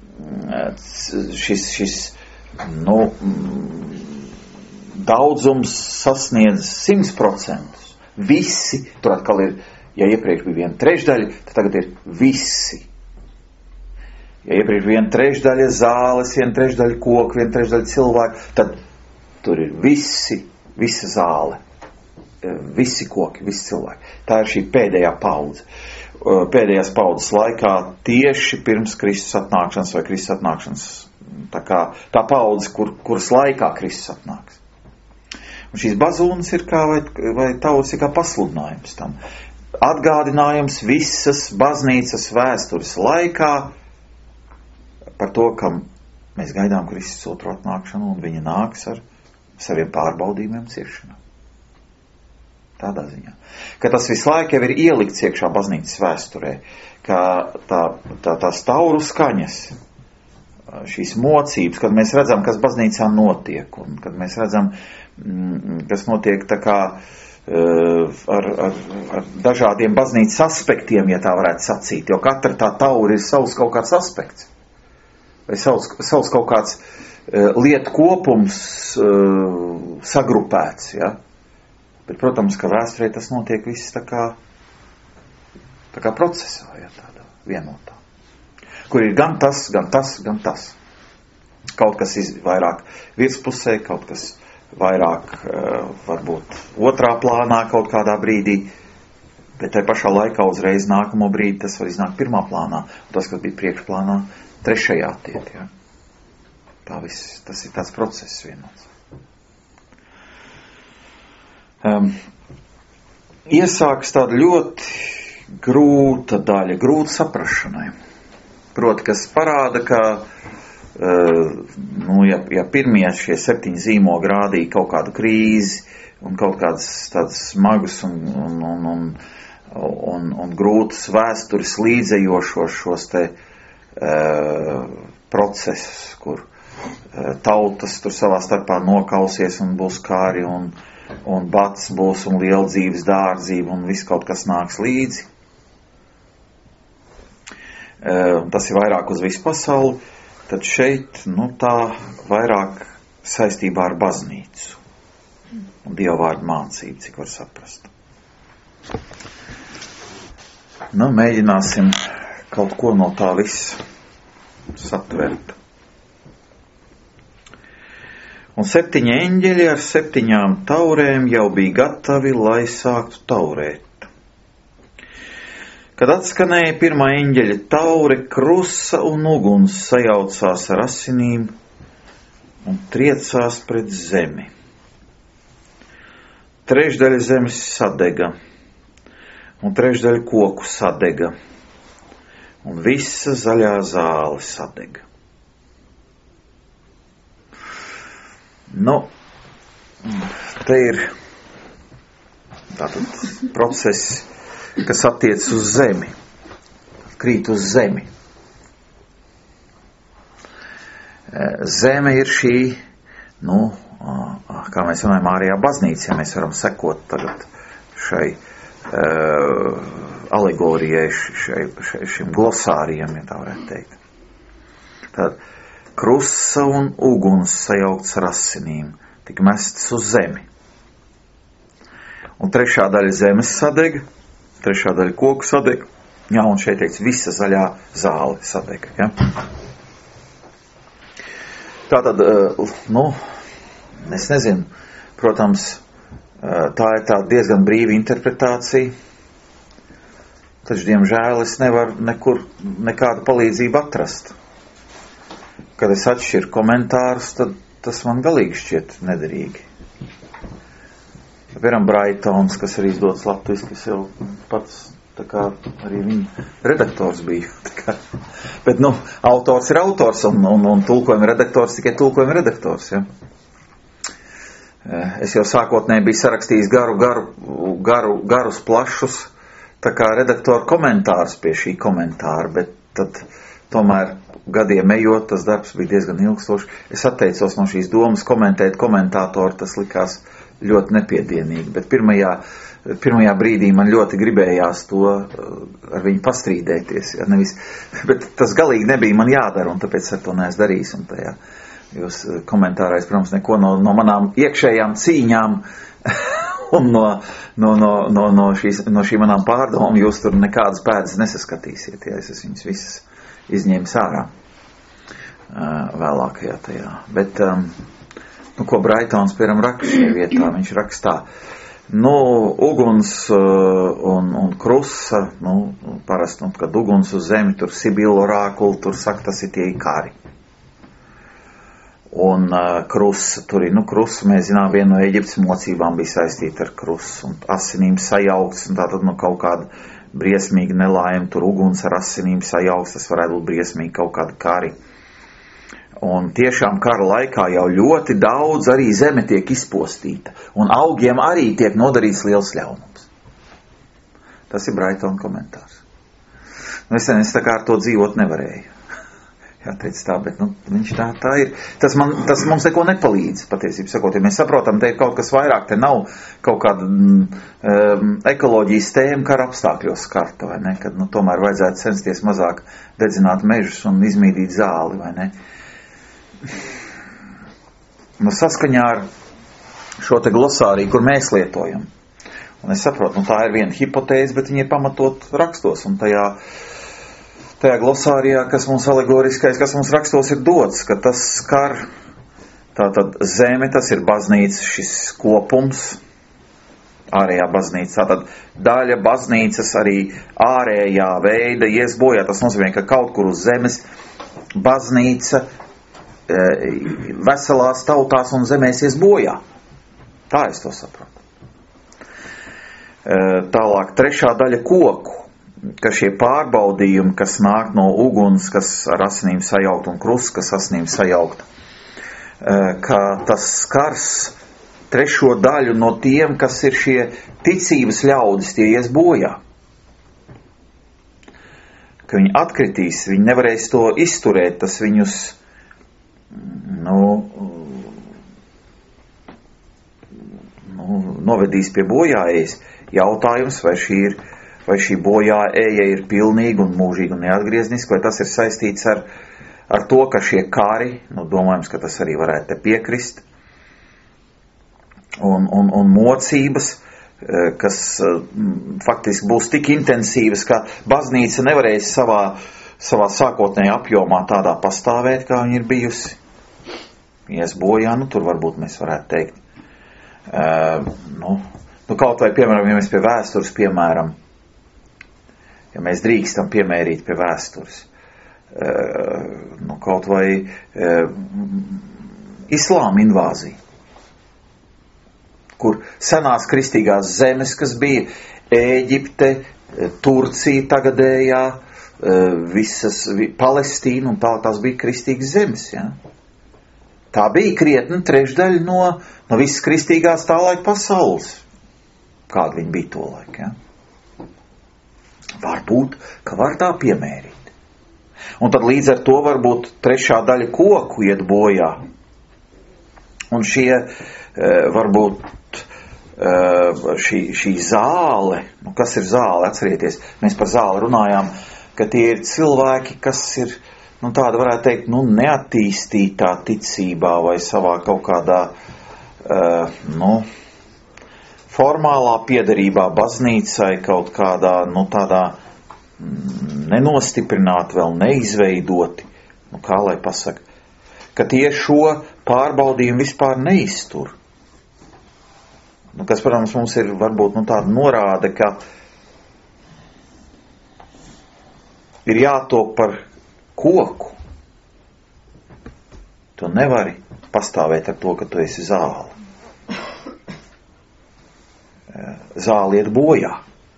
daudzums sasniedz 100%. Visi, tur atkal ir, ja iepriekš bija 1/3, tad tagad ir visi. Ja iepriekš 1/3 zāles, 1/3 koku, 1/3 cilvēku, tad tur ir visa zāle, visi koki, visi cilvēki. Tā ir šī pēdējā paudze. Pēdējās paudzes laikā tieši pirms Kristus atnākšanas vai Kristus atnākšanas, tā paudze, kuras laikā Kristus atnāks. Un šīs bazūnas ir kā, vai tautas ir kā pasludinājums tam. Atgādinājums visas baznīcas vēstures laikā par to, ka mēs gaidām Kristus otro atnākšanu, un viņa nāks ar saviem pārbaudījumiem ciešanā. Tādā ziņā. Ka tas visu laiku jau ir ielikts iekšā baznīcas vēsturē, ka tās tauru skaņas šīs mocības, kad mēs redzam, kas baznīcā notiek, un kad mēs redzam, kas notiek tā kā ar dažādiem baznīcas aspektiem, ja tā varētu sacīt, jo katra tā taura ir savs kaut kāds aspekts, vai savs kaut kāds lietu kopums sagrupēts, ja? Bet, protams, ka vēsturē tas notiek viss tā kā procesā, ja, tādā vienotā, kur ir gan tas, gan tas, gan tas. Kaut kas vairāk virspusē, kaut kas vairāk varbūt otrā plānā kaut kādā brīdī, bet tai pašā laikā uzreiz nākamo brīdi tas var iznākt pirmā plānā, un tas, kas bija priekšplānā, trešajā tiek, ja. Tā viss, tas ir tāds process vienots. Iesāks tāda ļoti grūta daļa, grūta saprašanai. Proti, kas parāda, ka ja pirmie šie 7 zīmogi rādīja kaut kādu krīzi un kaut kādas tādas smagas un grūtas vēstures līdzējošos šos te procesus, kur tautas tur savā starpā nokausies un būs kāri un bats būs un liela dzīves dārdzība un viss kaut kas nāks līdzi. Tas ir vairāk uz visu pasauli, tad šeit, tā vairāk saistībā ar baznīcu un dievvvārdu mācību, cik var saprast. Mēģināsim kaut ko no tā viss satvert. Un 7 eņģeļi ar 7 taurēm jau bija gatavi, lai sāktu taurēt. Kad atskanēja pirmā eņģeļa taure, krusa un uguns sajaucās ar asinīm un triecās pret zemi. Trešdaļa zemes sadega, un trešdaļa koku sadega, un visa zaļā zāle sadega. Te ir tātad process, kas attiec uz zemi, krīt uz zemi. Zeme ir šī, kā mēs runājam, ārējā baznīca, ja mēs varam sekot tagad šai alegorijai, šim glosārijam, ja tā varētu teikt. Tad krusa un uguns sajaukts ar asinīm, tik mestas uz zemi. Un trešā daļa zemes sadega, trešā daļa koku sadega, un šeit teikts visa zaļā zāle sadega, ja. Tātad, es nezinu, protams, tā ir tā diezgan brīva interpretācija, taču, diemžēl, es nevaru nekur nekādu palīdzību atrast. Kad es atšķiru komentārus, tad tas man galīgi šķiet nederīgi. Piemēram, Braitons, kas arī izdodas latviski, es jau pats, tā kā arī viņa redaktors biju. Bet, autors ir autors un tulkojuma redaktors tikai tulkojuma redaktors, ja. Es jau sākotnēji biju sarakstījis garus, plašus, tā kā redaktoru komentārus pie šī komentāra, bet tad tomēr gadiem ejot, tas darbs bija diezgan ilgstošs. Es atteicos no šīs domas komentēt komentātoru, tas likās ļoti nepiedienīgi, bet pirmajā brīdī man ļoti gribējās to ar viņu pastrīdēties, ja, nevis, bet tas galīgi nebija man jādara, un tāpēc ar to neesmu darījis, un tajā jūs komentārais, protams, neko no manām iekšējām cīņām un no šī manām pārdomām jūs tur nekādas pēdas nesaskatīsiet, ja es viņas visas izņēmis ārā vēlākajā tajā. Bet, ko Braitons, piemēram, raksta šajā vietā, viņš rakstā, uguns un krusa, parasti, kad uguns uz zemi, tur Sibila orākuli, tur saka, tas ir tie kari. Un krusa, tur ir, krusa, mēs zinām, viena no Eģiptes mocībām bija saistīta ar krusu, un asinīm sajaukts, un tātad, kaut kāda briesmīga nelaime, tur uguns ar asinīm sajaukts, tas varētu būt briesmīgi kaut kāda kari. Un tiešām kara laikā jau ļoti daudz arī zeme tiek izpostīta, un augiem arī tiek nodarīts liels ļaunums. Tas ir Braitona komentārs. Es tā kā ar to dzīvot nevarēju. jāteic tā, bet viņš tā ir. Tas mums neko nepalīdz, patiesībā sakot. Ja mēs saprotam, te ir kaut kas vairāk, te nav kaut kāda ekoloģijas tēma kara apstākļos skarta, vai ne? Kad tomēr vajadzētu censties mazāk dedzināt mežus un izmīdīt zāli, vai ne? Saskaņā ar šo te glosāriju, kur mēs lietojam. Un es saprotu, tā ir viena hipotēze, bet viņa ir pamatot rakstos, un tajā glosārijā, kas mums alegoriskais, kas mums rakstos ir dots, ka tas skar tātad zeme, tas ir baznīca, šis kopums, ārējā baznīca, tātad daļa baznīcas arī ārējā veida ies bojā. Tas nozīmē, ka kaut kur uz zemes baznīca veselās tautās un zemēs ies bojā. Tā es to saprotu. Tālāk, trešā daļa koku, ka šie pārbaudījumi, kas nāk no uguns, kas ar asinīm sajaukt un krusts, kas asinīm sajaukt, ka tas skars trešo daļu no tiem, kas ir šie ticības ļaudis, tie ies bojā. Ka viņi atkritīs, viņi nevarēs to izturēt, tas viņus novedīs pie bojāējas. Jautājums, vai šī bojāēja ir pilnīga un mūžīga un neatgriezniska, vai tas ir saistīts ar to, ka šie kari, domājams, ka tas arī varētu te piekrist, un mocības, kas faktiski būs tik intensīvas, ka baznīca nevarēs savā sākotnējā apjomā tādā pastāvēt, kā viņa ir bijusi. Ies bojā, tur varbūt mēs varētu teikt. Kaut vai, piemēram, ja mēs pie vēstures, piemēram, ja mēs drīkstam piemērīt pie vēstures, kaut vai islāma invāzija, kur senās kristīgās zemes, kas bija Ēģipte, Turcija tagadējā, visas Palestīna, un tās bija kristīgas zemes, ja? Tā bija krietni trešdaļa no visas kristīgās tā laika pasaules, kāda viņa bija to laiku, ja? Varbūt, ka var tā piemērīt. Un tad līdz ar to varbūt trešā daļa koku iet bojā. Un šie, varbūt, šī zāle, kas ir zāle, atcerieties, mēs par zāli runājām, ka tie ir cilvēki, kas ir, tāda varētu teikt, neattīstītā ticībā vai savā kaut kādā, formālā piederībā baznīcai, kaut kādā, tādā nenostiprināti, vēl neizveidoti, kā lai pasaka, ka tie šo pārbaudījumu vispār neiztur. Kas, protams, mums ir varbūt tāda norāde, ka ir jātop par koku. Tu nevari pastāvēt ar to, ka tu esi zāle. Zāle iet bojā,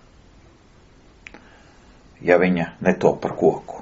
ja viņa netop par koku.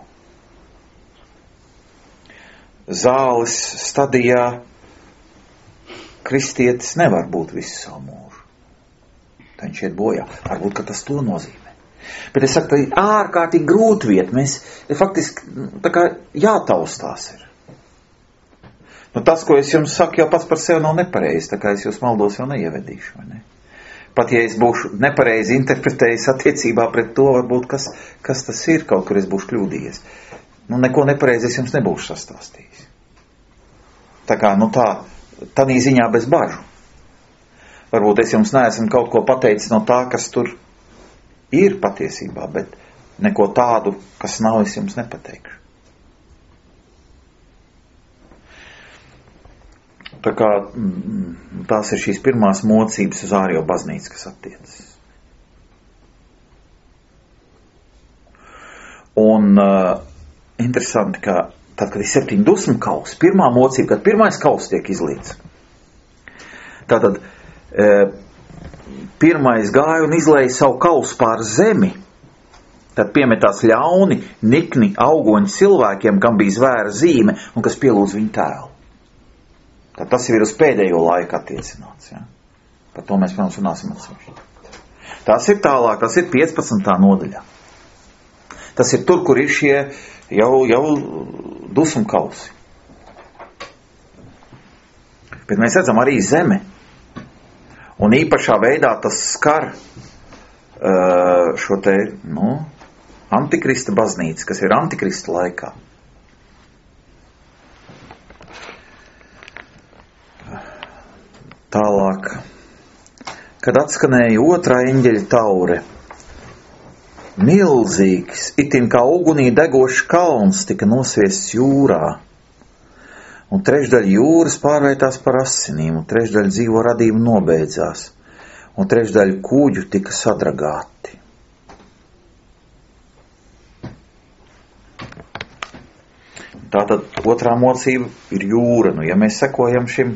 Zāles stadijā kristietis nevar būt visu savu mūžu. Tā viņš iet bojā. Varbūt, ka tas to nozīmē. Bet es saku, tā ir ārkārtīgi grūti vieta. Mēs faktiski tā kā jātaustās ir. Tas, ko es jums saku, jau pats par sevi nav nepareizi, tā kā es jūs maldos jau neievedīšu, vai ne? Pat ja es būšu nepareizi interpretējis attiecībā pret to, varbūt kas tas ir, kaut kur es būšu kļūdījies. Neko nepareizi es jums nebūšu sastāstījis. Tā kā, tādā ziņā bez bažu. Varbūt es jums neesmu kaut ko pateicis no tā, kas tur ir patiesībā, bet neko tādu, kas nav, es jums nepateikšu. Tā kā tās ir šīs pirmās mocības uz ārējo baznīcu, kas attiecas. Un interesanti, ka tad, kad ir 7 dusmu kausi, pirmā mocība, kad pirmais kauss tiek izlīts, tātad pirmais gāja un izlēja savu kausu pār zemi, tad piemetās ļauni, nikni, augoņi cilvēkiem, kam bija zvēra zīme un kas pielūdz viņu tēlu. Tad tas jau ir uz pēdējo laiku attiecināts. Ja? Par to mēs, protams, runāsim atsevišķi. Tas ir tālāk, tas ir 15. nodaļā. Tas ir tur, kur ir šie jau dusmu kausi. Bet mēs redzam arī zeme. Un īpašā veidā tas skar šo te, antikrista baznīcu, kas ir antikrista laikā. Tālāk, kad atskanēja otrā eņģeļa taure, milzīgs, itin kā ugunī degošs kalns tika nosviests jūrā, un trešdaļa jūras pārvērtās par asinīm, un trešdaļa dzīvo radību nobeidzās, un trešdaļa kūģu tika sadragāti. Tātad otrā mocība ir jūra. Ja mēs sekojam šim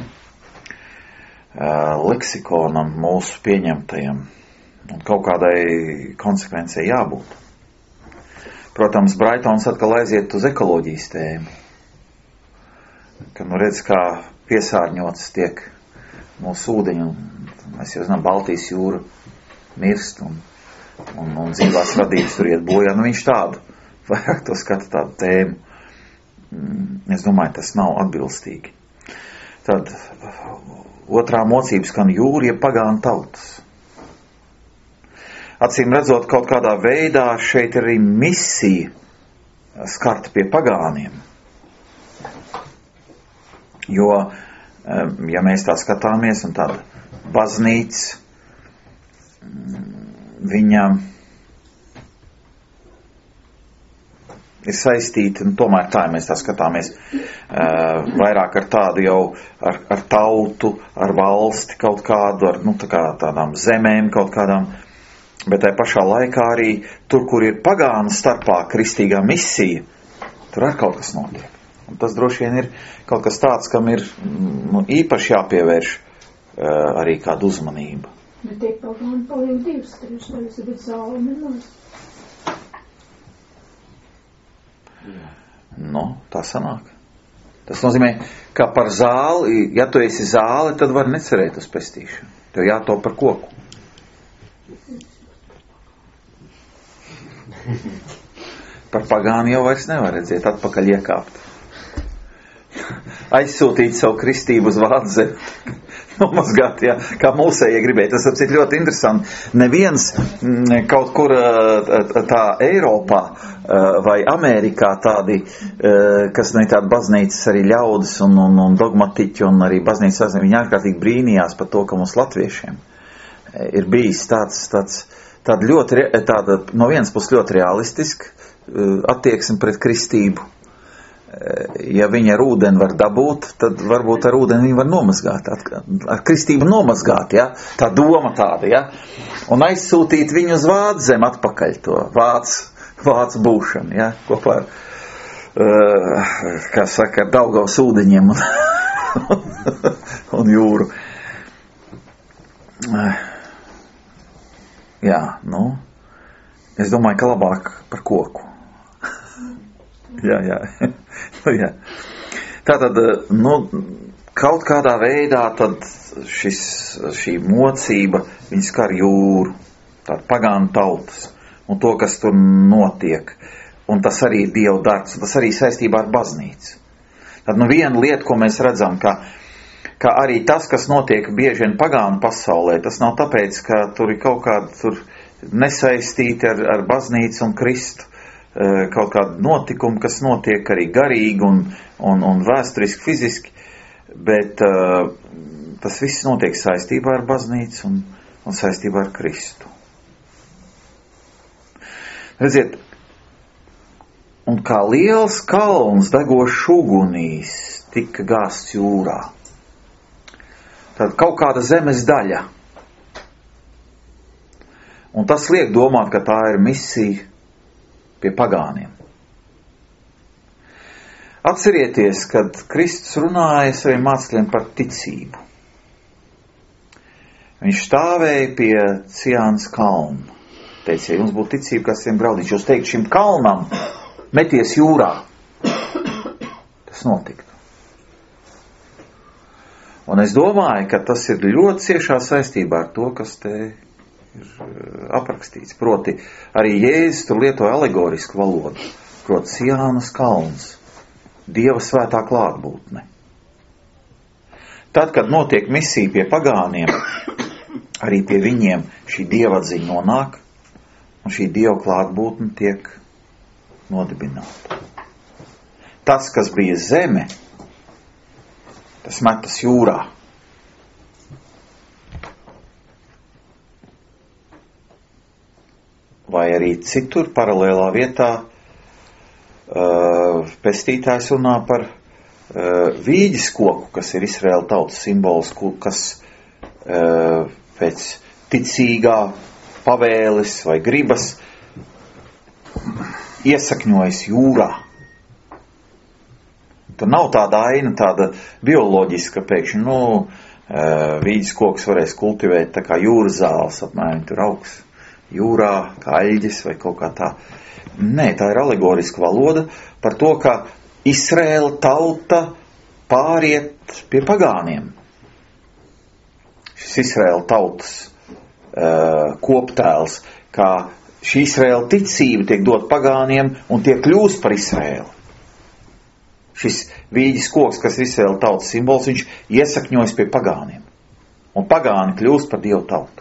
leksikonam mūsu pieņemtajam, un kaut kādai konsekvencei jābūt. Protams, Braitons atkal aiziet uz ekoloģijas tēmu. Kad redz, kā piesārņots tiek mūsu ūdeņi, un mēs jau zinām, Baltijas jūra mirst, un dzīvās radības tur iet bojā. Viņš tādu, vairāk to skata tādu tēmu. Es domāju, tas nav atbilstīgi. Tad otrā mocība skan jūra, jeb pagānu tautas. Acīm redzot, kaut kādā veidā šeit arī misija skarta pie pagāniem. Jo, ja mēs tā skatāmies, un tāda baznīca, viņa ir saistīta, un tomēr tā, ja mēs tā skatāmies, vairāk ar tādu jau, ar tautu, ar valsti kaut kādu, ar tādām zemēm kaut kādām, bet tajā pašā laikā arī tur, kur ir pagānu starpā kristīgā misija, tur ar kaut kas notiek. Un tas droši vien ir kaut kas tāds, kam ir īpaši jāpievērš arī kāda uzmanība. Bet tie pagāni paliek divas trešdaļas, bet zāle nemaz. Tā sanāk. Tas nozīmē, ka par zāli, ja tu esi zāle, tad var necerēt uz pestīšanu. Tev jātop par koku. Par pagāni jau vairs nevar redzēt, atpakaļ iekāpt. Aizsūtīt savu kristību uz vācu zemi. Nomazgāt, kā mūsējie gribēja. Tas ir ļoti interesanti. Neviens kaut kur tā Eiropā vai Amerikā tādi, kas ne tādi baznīcas arī ļaudis un dogmatiķi un arī baznīcas, viņi ārkārtīgi brīnījās par to, ka mums latviešiem ir bijis tāda no vienas puses ļoti realistiska attieksme pret kristību. Ja viņa ar ūdeni var dabūt, tad varbūt ar ūdeni viņa var nomazgāt, ar kristību nomazgāt, tā doma tāda, un aizsūtīt viņu uz vācu zemi atpakaļ to vācu būšanu, kopā ar, kā saka, ar Daugavas ūdeņiem un jūru. Es domāju, ka labāk par koku. Jā. Tātad, kaut kādā veidā tad šī mocība, viņa skar jūru, tāda pagānu tautas, un to, kas tur notiek. Un tas arī ir Dieva darbs, un tas arī saistībā ar baznīcu. Tad, viena lieta, ko mēs redzam, ka arī tas, kas notiek bieži vien pagānu pasaulē, tas nav tāpēc, ka tur ir kaut kāda nesaistīti ar baznīcu un Kristu. Kaut kādi notikumi, kas notiek arī garīgi un vēsturiski, fiziski, bet tas viss notiek saistībā ar baznīcu un saistībā ar Kristu. Redziet, un kā liels kalns degošs ugunīs tika gāsts jūrā. Tad kaut kāda zemes daļa. Un tas liek domāt, ka tā ir misija pie pagāniem. Atcerieties, kad Kristus runāja saviem mācekļiem par ticību. Viņš stāvēja pie Ciānas kalna. Teica, ja jums būtu ticība, kas ir graudīts, jūs teikt šim kalnam, meties jūrā. Tas notiktu. Un es domāju, ka tas ir ļoti ciešā saistībā ar to, kas te ir aprakstīts. Proti, arī Jēzus tur lietoja alegorisku valodu. Proti, Ciānas kalns. Dieva svētā klātbūtne. Tad, kad notiek misija pie pagāniem, arī pie viņiem šī Dieva atziņa nonāk, un šī Dieva klātbūtne tiek nodibināta. Tas, kas bija zeme, tas metas jūrā. Vai arī citur paralēlā vietā pestītājs runā par vīģes koku, kas ir Izraēla tautas simbols, kas pēc ticīgā pavēles vai gribas iesakņojas jūrā. Tur nav tāda aina, tāda bioloģiska pēkšņi, vīģes koks varēs kultivēt tā kā jūras zāles, apmēram tur augs jūrā, kā aļģis vai kaut kā tā. Nē, tā ir alegoriska valoda par to, ka Izraēla tauta pāriet pie pagāniem. Šis Izraēla tautas koptēls, kā šī Izraēla ticība tiek dot pagāniem un tiek kļūst par Izraēlu. Šis vīģes koks, kas ir Izraēla tautas simbols, viņš iesakņojas pie pagāniem. Un pagāni kļūst par Dievu tautu.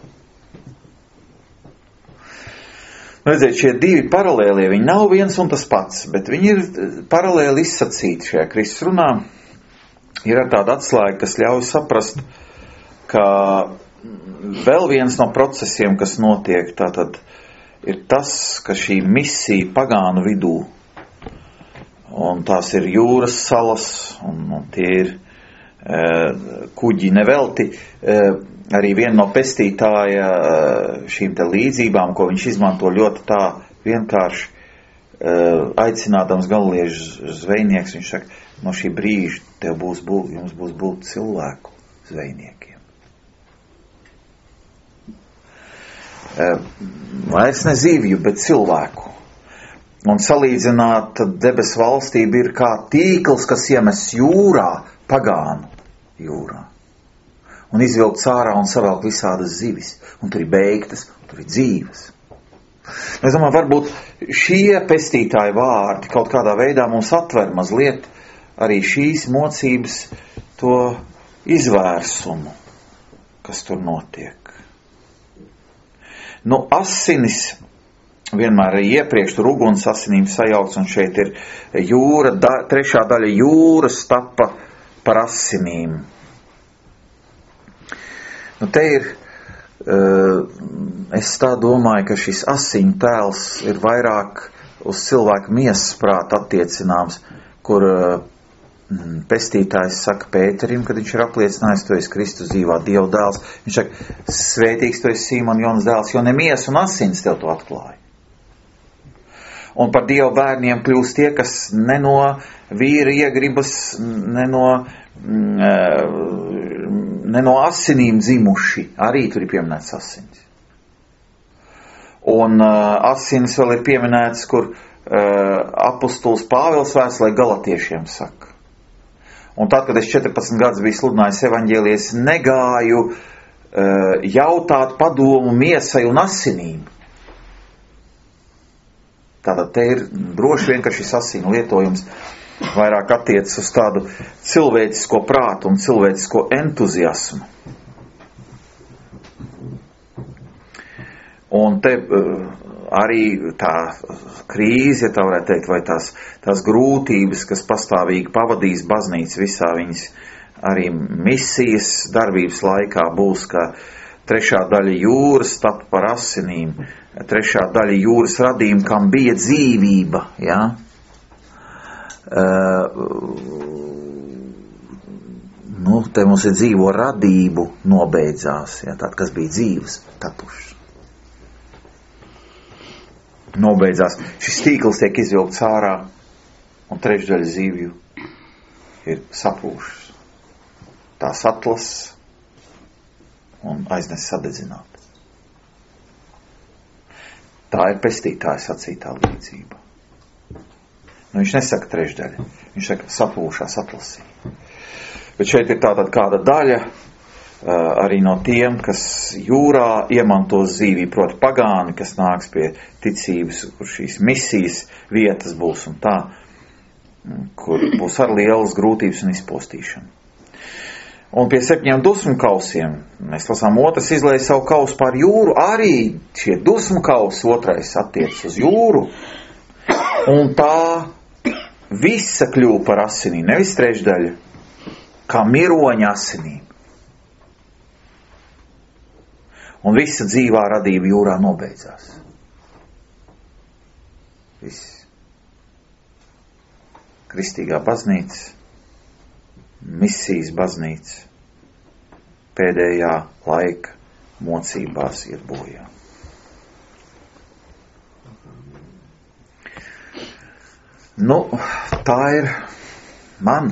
Redziet, šie divi paralēlie, viņi nav viens un tas pats, bet viņi ir paralēli izsacīti šajā Kristus runā. Ir ar tādu atslēgu, kas ļauj saprast, ka vēl viens no procesiem, kas notiek, tātad ir tas, ka šī misija pagānu vidū, un tās ir jūras salas, un tie ir kuģi nevelti, arī viena no pestītāja šīm te līdzībām, ko viņš izmanto ļoti tā vienkārši, aicinādams galiliešu zvejnieks, viņš saka, no šī brīža jums būs būt cilvēku zvejniekiem. Vairs ne zivju, bet cilvēku. Un salīdzināt debesu valstību ir kā tīkls, kas iemes jūrā, pagānu jūrā. Un izvilkt ārā un savelk visādas zivis. Un tur ir beigtas, un tur ir dzīves. Es domāju, varbūt šie pestītāji vārdi kaut kādā veidā mums atver mazliet arī šīs mocības to izvērsumu, kas tur notiek. Asinis vienmēr iepriekš tur uguns asinīm sajaukts, un šeit ir jūra, trešā daļa jūras tapa par asinīm. Te ir, es tā domāju, ka šis asiņu tēls ir vairāk uz cilvēku miesas prāta attiecināms, kur pestītājs saka Pēterim, kad viņš ir apliecinājis, tu esi Kristus dzīvā Dieva dēls. Viņš saka, svētīgs tu esi Sīmona Jonas dēls, jo ne miesa un asins tev to atklāja. Un par Dieva bērniem kļūst tie, kas ne no vīra iegribas, ne no asinīm dzimuši. Arī tur ir pieminēts asins. Un asins vēl ir pieminēts, kur apostols Pāvils vēstulē Galatiešiem saka. Un tad, kad es 14 gadus biju sludinājis evaņģēliju, es negāju jautāt padomu miesai un asinīm. Tātad te ir droši vien, ka šis asinu lietojums vairāk attiecas uz tādu cilvēcisko prātu un cilvēcisko entuziasmu. Un te arī tā krīze, tā varētu teikt, vai tās grūtības, kas pastāvīgi pavadīs baznīcu visā viņas arī misijas darbības laikā, būs, ka trešā daļa jūras tapa par asinīm, trešā daļa jūras radījuma, kam bija dzīvība, ja? Te mums ir dzīvo radību nobeidzās, ja? Tātad, kas bija dzīves, tapušas. Nobeidzās. Šis tīkls tiek izvilkts ārā, un trešdaļa zīvju ir sapūšas. Tās atlas un aiznes sadedzināt. Tā ir pestītāja sacītā līdzība. Viņš nesaka trešdaļa, viņš saka sapūšās atlasīja. Bet šeit ir tātad kāda daļa arī no tiem, kas jūrā iemantos dzīvību, proti pagāni, kas nāks pie ticības, kur šīs misijas vietas būs un tā. kur būs ar lielas grūtības un izpostīšana. Un pie 7 dusmu kausiem mēs lasām, otrs izlēja savu kausu pār jūru, arī šie dusmu kausi otrais attiec uz jūru, un tā visa kļūpa par asinīm, nevis trešdaļa, kā miroņa asinīm. Un visa dzīvā radība jūrā nobeidzās. Viss. Kristīgā baznīca, misijas baznīca, pēdējā laika mocībās iet bojā. Nu, tā ir man.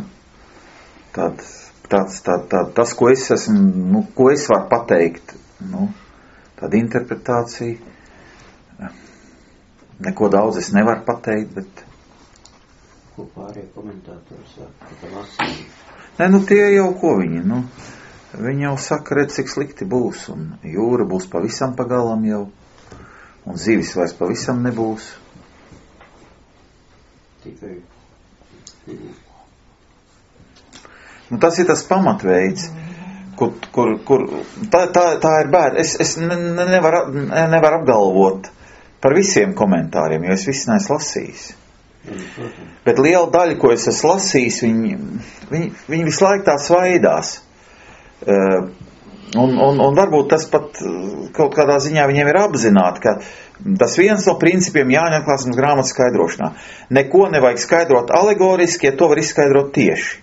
Tas, ko es esmu, ko es varu pateikt, tāda interpretācija. Neko daudz es nevaru pateikt, bet ko pārējie komentātori saka, ka lasīja? Nē, tie jau ko viņi, viņi jau saka, redz, cik slikti būs, un jūra būs pavisam pagalam jau, un zivis vairs pavisam nebūs. Tikai. Tas ir tas pamatveids, kur tā ir bēda. Es nevaru apgalvot par visiem komentāriem, jo es visu neesmu lasījis. Bet liela daļa, ko es esmu lasījis, viņi visu laiku tā svaidās. Un varbūt tas pat kaut kādā ziņā viņiem ir apzināti, ka tas viens no principiem Jāņa atklāsmes grāmatas skaidrošanā. Neko nevajag skaidrot alegoriski, ja to var izskaidrot tieši.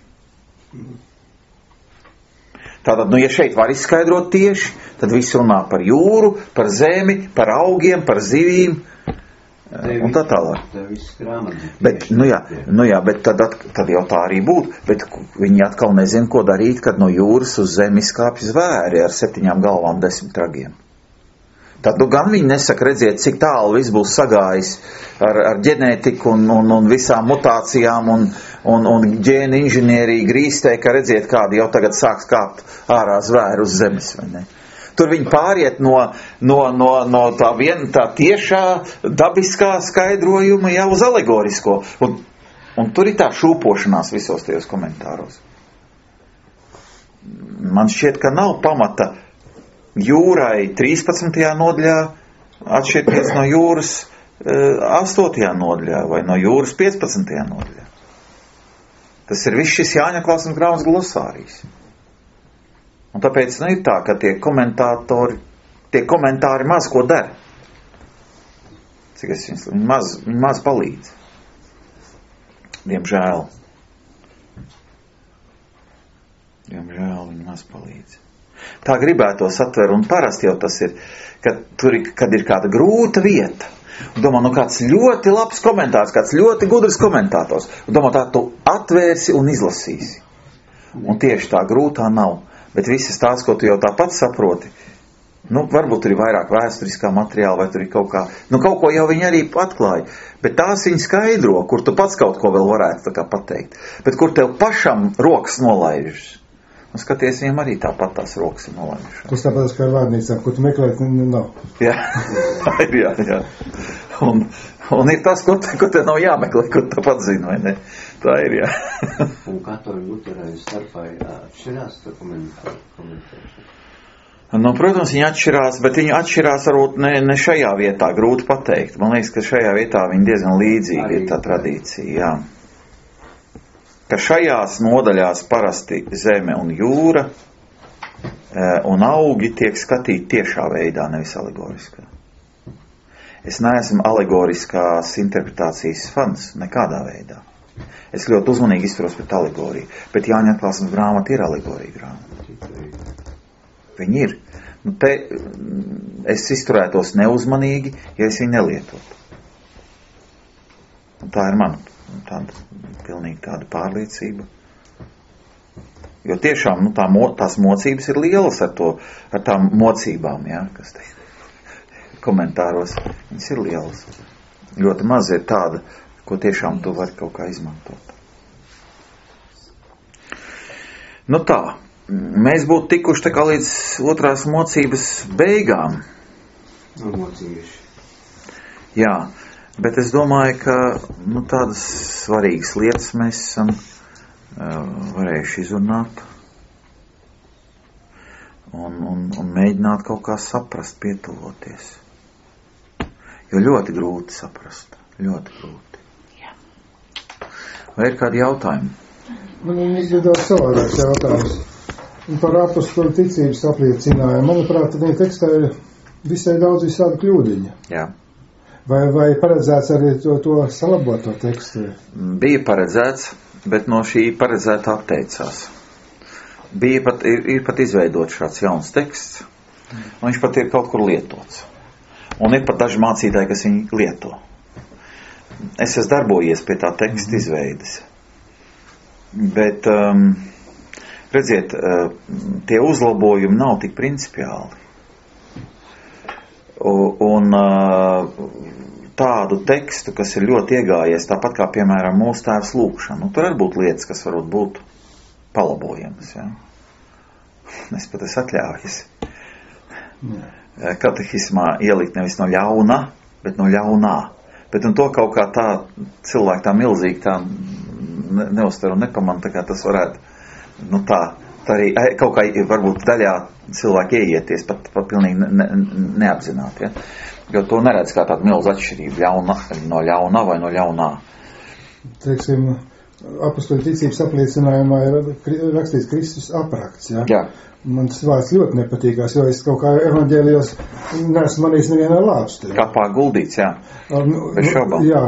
Tātad, ja šeit var izskaidrot tieši, tad viss runā par jūru, par zemi, par augiem, par zivīm. Un tā tālāk. Bet, bet tad jau tā arī būtu. Bet viņi atkal nezin, ko darīt, kad no jūras uz zemi izkāpj zvēri ar 7 galvām 10 ragiem. Tad gan viņi nesaka, redziet, cik tālu viss būs sagājis ar ģenētiku un visām mutācijām un ģēnu inženieriju grīstē, ka redziet, kādi jau tagad sāks kāpt ārā zvēri uz zemes, vai ne? Tur viņi pāriet no tā tiešā dabiskā skaidrojuma jau uz alegorisko. Un tur ir tā šūpošanās visos tajos komentāros. Man šķiet, ka nav pamata jūrai 13. nodaļā atšķirties no jūras 8. nodaļā vai no jūras 15. nodaļā. Tas ir viss šis Jāņa atklāsmes grāmatas glosārijs. Un tāpēc ir tā, ka tie komentāri maz ko dara. Cik es viņi maz palīdz. Diemžēl viņi maz palīdz. Tā gribētos atver, un parasti jau tas ir, kad ir kāda grūta vieta. Un domā, kāds ļoti labs komentārs, kāds ļoti gudrs komentātors. Un domā, tā tu atvērsi un izlasīsi. Un tieši tā grūtā nav. Bet visas tās, ko tu jau tāpat saproti, varbūt tur ir vairāk vēsturiskā materiāla, vai tur ir kaut kā, kaut ko jau viņi arī atklāja. Bet tās viņi skaidro, kur tu pats kaut ko vēl varētu tā kā pateikt. Bet kur tev pašam rokas nolaižas. Skaties, viņam arī tāpat tās rokas ir nolaižas. Tas tāpat kā ar vārnīcām, ko tu meklēt, nav. Jā. Un ir tas, ko te nav jāmeklē, ko tu pat zini, vai ne? Tā ir, jā. Un katoļu luterāņu starpā atšķirās tā komentāri? Protams, viņi atšķirās, bet viņi atšķirās varbūt ne šajā vietā, grūti pateikt. Man liekas, ka šajā vietā viņi diezgan līdzīgi ir tā tradīcija, jā. Ka šajās nodaļās parasti zeme un jūra un augi tiek skatīti tiešā veidā, nevis alegoriskā. Es neesmu alegoriskās interpretācijas fans nekādā veidā. Es ļoti uzmanīgi izturos pret alegoriju, bet Jāņa atklāsmes grāmata ir alegorija grāmata. Viņi ir. Te es izturētos neuzmanīgi, ja es viņu nelietotu. Un tā ir man pilnīgi tāda pārliecība. Jo tiešām tās mocības ir lielas ar tām mocībām, jā, kas te komentāros. Viņas ir lielas. Ļoti maz ir tāda, ko tiešām tu vari kaut kā izmantot. Tā, mēs būtu tikuši tā kā līdz otrās mocības beigām. Mocījuši. Jā, Bet es domāju, ka tādas svarīgas lietas mēs esam varējuši izrunāt un mēģināt kaut kā saprast, pietuvoties. Jo ļoti grūti saprast, ļoti grūti. Jā. Vai ir kādi jautājumi? Man ir izveidot savādāks jautājums. Un par apostolu ticības apliecinājumu. Manuprāt, viņa tekstā ir visai daudz visādi kļūdiņa. Jā. Vai paredzēts arī to salabot to tekstu? Bija paredzēts, bet no šī paredzēta atteicās. Ir pat izveidot šāds jauns teksts, un viņš pat ir kaut kur lietots. Un ir pat daži mācītāji, kas viņu lieto. Es esmu darbojies pie tā teksta izveides. Bet, redziet, tie uzlabojumi nav tik principiāli. Un tādu tekstu, kas ir ļoti iegājies, tāpat kā, piemēram, mūsu tēvs lūkšana. Tur arī būtu lietas, kas varbūt būtu palabojamas. Ja? Es pat esmu atļāvis. Katehismā ielikt nevis no ļauna, bet no ļaunā. Bet un to kaut kā tā cilvēki tā milzīgi tā neuztver un nepamana, tā kā tas varētu, tā arī kaut kā varbūt daļā cilvēki ieieties, pat pilnīgi neapzināti. Ja? Jo to neredz kā tādu milzu atšķirību no ļauna vai no ļaunā. Teiksim, apostoļu ticības apliecinājumā ir rakstīts Kristus aprakts. Ja? Jā. Man tas vārds ļoti nepatīkās, jo es kaut kā evaņģēlijos neesmu manījis nevienā lāpstē. Kapā guldīts, jā. Bez šaubām. Jā,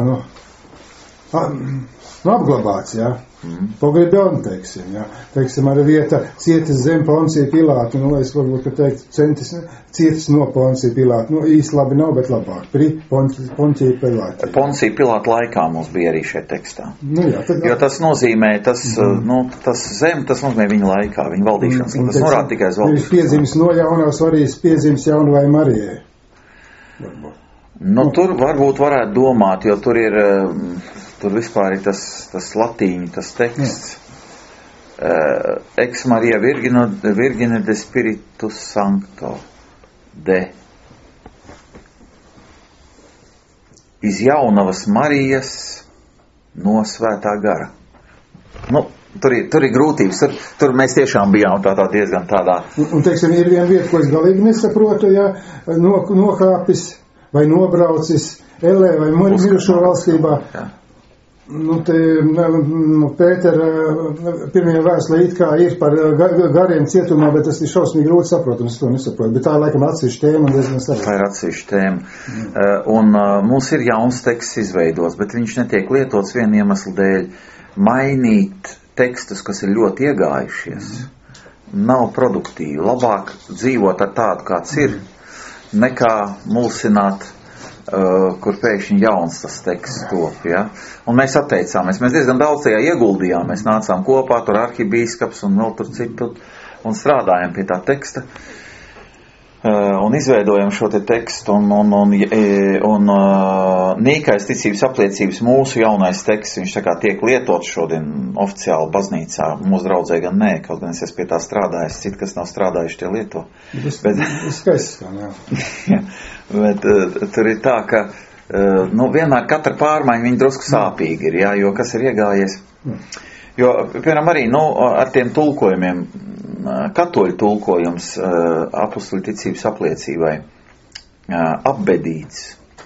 apglabāts, jā. Pogrebjoni, teiksim, jā. Teiksim, arī vieta cietis zem Poncija Pilāta, es varbūt, ka teikt, cietis no Poncija Pilāta. Īsti labi nav, bet labāk. Poncija Pilāta. Poncija Pilāta laikā mums bija arī šeit tekstā. Jā, jo tas nozīmē, tas zem, tas nozīmē viņa laikā, viņa valdīšanas. Tas norāda tikai uz valdīšanas. Piedzimis no jaunās, varīs piedzimis jaunavai Marijai. Tur varbūt varētu domāt, jo tur ir... Tur vispār ir tas latīņu, tas teksts. Ex Maria Virgine de Spiritus Sancto de. Iz jaunavas Marijas no svētā gara. Tur ir grūtības. Tur mēs tiešām bijām tā diezgan tādā. Un teiksim, ir viena vieta, ko es galīgi nesaprotu, ja nokāpis vai nobraucis Elē vai mirušo valstībā. Jā. Pētera pirmajā vēstulē it kā ir par gariem cietumā, bet tas ir šausmīgi grūti saprotams, es to nesaprotu. Bet tā laikam atsevišķa tēma un diezgan sarežģīta. Tā ir atsevišķa tēma. Un mums ir jauns teksts izveidots, bet viņš netiek lietots vienu iemeslu dēļ. Mainīt tekstus, kas ir ļoti iegājušies, nav produktīvi. Labāk dzīvot ar tādu, kāds ir, nekā mulsināt kur pēkšņi jauns tas teksts top, ja? Un mēs atteicāmies, mēs diezgan daudz tajā ieguldījām, mēs nācām kopā, tur arhibīskaps un vēl tur citu, un strādājam pie tā teksta, un izveidojam šo te tekstu, un Nīkais ticības apliecības mūsu jaunais teksts, viņš tā kā tiek lietots šodien oficiāli baznīcā, mūsu draudzē gan nē, kaut gan es pie tā strādājis, citi, kas nav strādājuši, tie lieto. Bet skaists, jā. Bet tur ir tā, ka vienmēr katra pārmaiņa viņa drusku sāpīgi ir, jā, jo kas ir iegājies. Jo, piemēram, arī ar tiem tulkojumiem, katoļu tulkojums apostoļu ticības apliecībai apbedīts.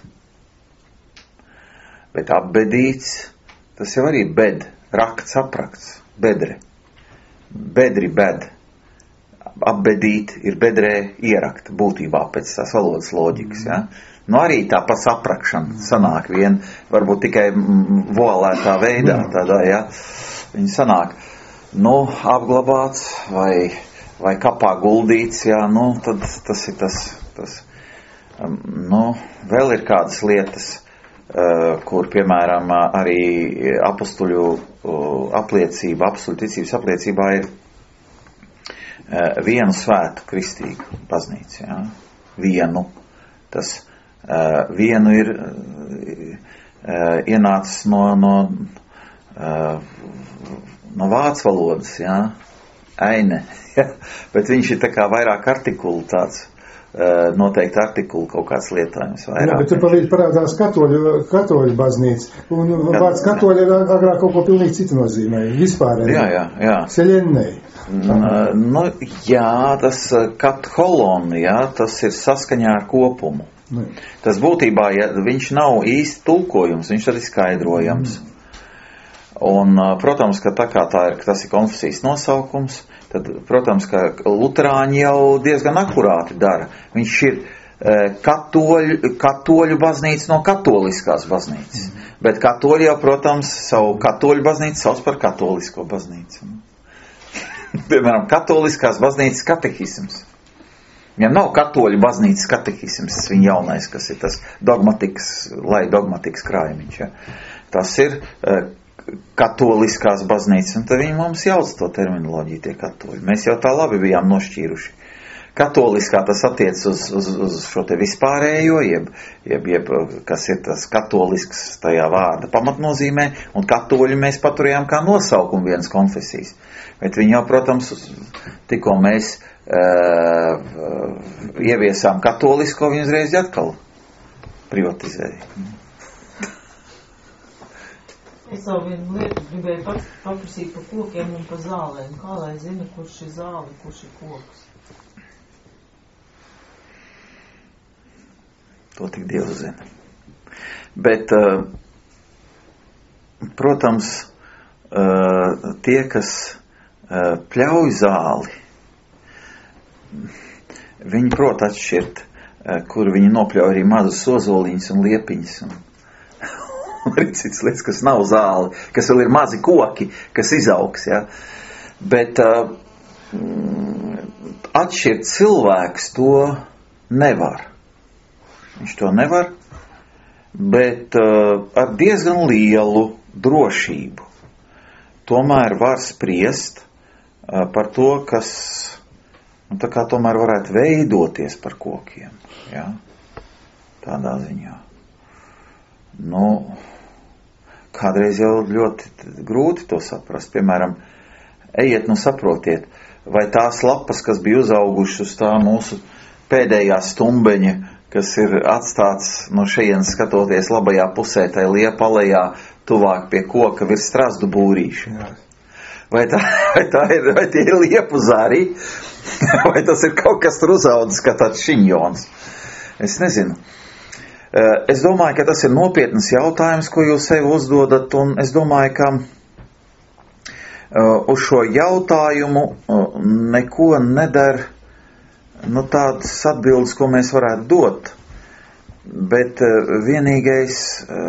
Bet apbedīts, tas jau arī ir rakts, aprakts, bedre. Bedri bed. Apbedīt ir bedrē ierakt būtībā pēc tās valodas loģikas, ja? Arī tā pats aprakšana sanāk varbūt tikai volētā veidā tādā, ja? Viņa sanāk, apglabāts vai kapā guldīts, ja? Tad tas ir tas. Vēl ir kādas lietas, kur, piemēram, arī apostoļu ticības apliecībā ir vienu svētu kristīgu baznīcu, ja? Vienu. Tas vienu ir ienācis no vācu valodas, ja? Aine, ja? Bet viņš ir tā kā vairāk artikulu tāds, noteikti artikuli kaut kāds lietojums. Jā, bet tur parādās katoļu baznīca. Un vārds katoļi ir agrāk kaut ko pilnīgi citu nozīmē. Vispārēji. Jā. Seļennei. Jā, tas katholon, tas ir saskaņā ar kopumu. Tas būtībā, ja viņš nav īsti tulkojums, viņš tad ir skaidrojams. Un, protams, ka tā kā tas ir konfesijas nosaukums, tad, protams, ka luterāņi jau diezgan akurāti dara. Viņš ir katoļu baznīca no katoliskās baznīcas. Bet katoļi jau, protams, savu katoļu baznīcu sauc par katolisko baznīcu. Piemēram, katoliskās baznīcas katehisms. Ja nav katoļu baznīcas katehisms, tas viņa jaunais, kas ir tas dogmatikas krājumiņš. Ja. Tas ir katoliskās baznīcas, un tad viņi mums jauc to terminoloģiju, tie katoļi. Mēs jau tā labi bijām nošķīruši. Katoliskā tas attiec uz šo te vispārējo, jeb kas ir tas katolisks tajā vārda pamatnozīmē, un katoļi mēs paturējām kā nosaukumu vienas konfesijas. Bet viņi jau, protams, tikko mēs ieviesām katolisko, viņi uzreiz atkal privatizēja. Es jau vienu lietu gribēju paprasīt par kokiem un par zālēm. Kā lai zina, kurš ir zāle, kurš ir koks? To tik Dievs zina. Bet, protams, tie, kas pļauj zāli, viņi prot atšķirt, kur viņi nopļauj arī mazus ozoliņus un liepiņus un arī cits lietas, kas nav zāli, kas vēl ir mazi koki, kas izaugs, ja. Bet atšķirt cilvēks to nevar. Viņš to nevar, bet ar diezgan lielu drošību tomēr var spriest par to, kas tā kā tomēr varētu veidoties par kokiem, ja. Tādā ziņā. Kādreiz jau ļoti grūti to saprast. Piemēram, ejiet, saprotiet, vai tās lapas, kas bija uzaugušas uz tā mūsu pēdējā stumbeņa, kas ir atstāts no šejienes skatoties labajā pusē, tai liepa alejā, tuvāk pie koka virs strazdu būrīša. Vai tie ir liepu zari, vai tas ir kaut kas tur uzaudzis, kā tāds šiņjons. Es nezinu. Es domāju, ka tas ir nopietnas jautājums, ko jūs sev uzdodat, un es domāju, ka uz šo jautājumu neko nedara tādas atbildes, ko mēs varētu dot. Bet vienīgais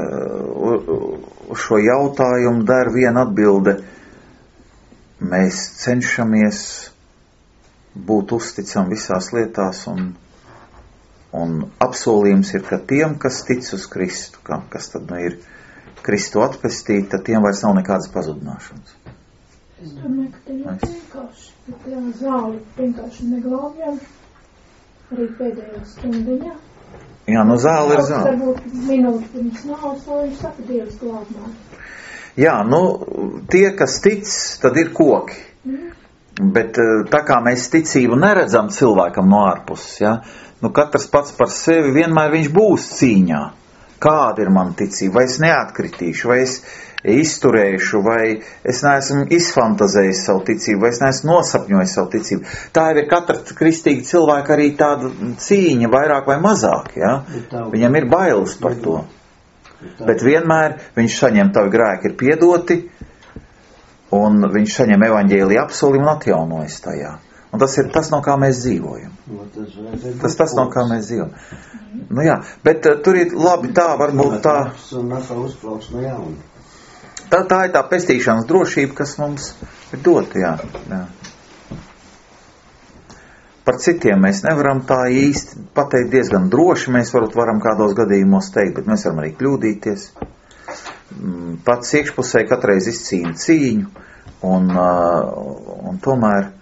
uz šo jautājumu dara viena atbilde. Mēs cenšamies būt uzticami visās lietās, un apsolījums ir, ka tiem, kas tic uz Kristu, kas tad ir Kristu atpestīt, tad tiem vairs nav nekādas pazudināšanas. Es domāju, ka te ļoti vienkārši, bet tā zāli vienkārši neglābjam arī pēdējā stundiņā. Jā, zāle ir zāle. Varbūt minūti pirms nāves, lai viņš saka Dievs glābmā. Jā, tie, kas tic, tad ir koki. Bet tā kā mēs ticību neredzam cilvēkam no ārpuses, ja, katrs pats par sevi vienmēr viņš būs cīņā. Kāda ir mana ticība? Vai es neatkritīšu, vai es izturēšu, vai es neesmu izfantazējis savu ticību, vai es neesmu nosapņojis savu ticību. Tā ir katra kristīga cilvēka arī tāda cīņa, vairāk vai mazāk, ja? Viņam ir bailes par to. Bet vienmēr viņš saņem, tavi grēki ir piedoti, un viņš saņem evaņģēlija apsolījumu un atjaunojas tajā. Un tas ir tas, no kā mēs dzīvojam. Tas no kā mēs dzīvojam. Jā, bet tur ir labi tā, varbūt tā. Tā ir tā pestīšanas drošība, kas mums ir dota, jā. Par citiem mēs nevaram tā īsti pateikt diezgan droši, mēs varam kādos gadījumos teikt, bet mēs varam arī kļūdīties. Pats iekšpusē katreiz izcīna cīņu, un tomēr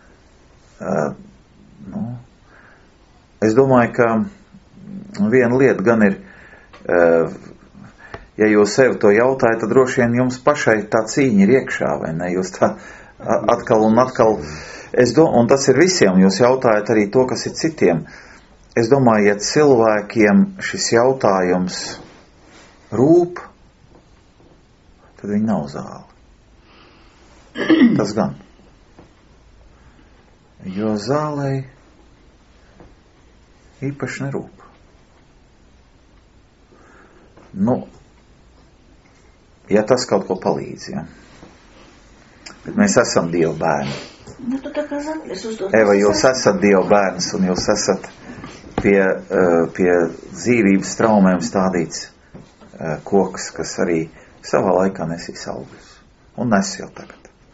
es domāju, ka viena lieta gan ir, ja jūs sev to jautājat, tad droši vien jums pašai tā cīņa ir iekšā, vai ne? Jūs tā atkal un atkal, un tas ir visiem, jūs jautājat arī to, kas ir citiem. es domāju, ja cilvēkiem šis jautājums rūp, tad viņi nav zāle. Tas gan. Jo zālei īpaši nerūp. Nu, ja tas kaut ko palīdz, ja. Bet mēs esam Dieva bērni. Nu, tu tā kā Zaglis uzdod. Eva, jūs esat Dieva bērns un jūs esat pie dzīvības traumēm stādīts koks, kas arī savā laikā nesīs augļus. Un nes jau tagad.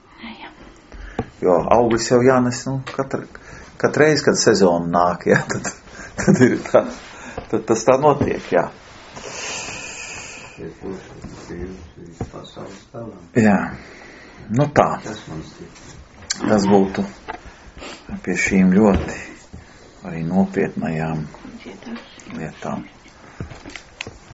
Jo augļus jau jānes, nu, katru reizi, kad sezona nāk, jā, tad ir tā, tad tas tā notiek, jā. Jā, nu tā. Tas būtu pie šīm ļoti arī nopietnajām lietām.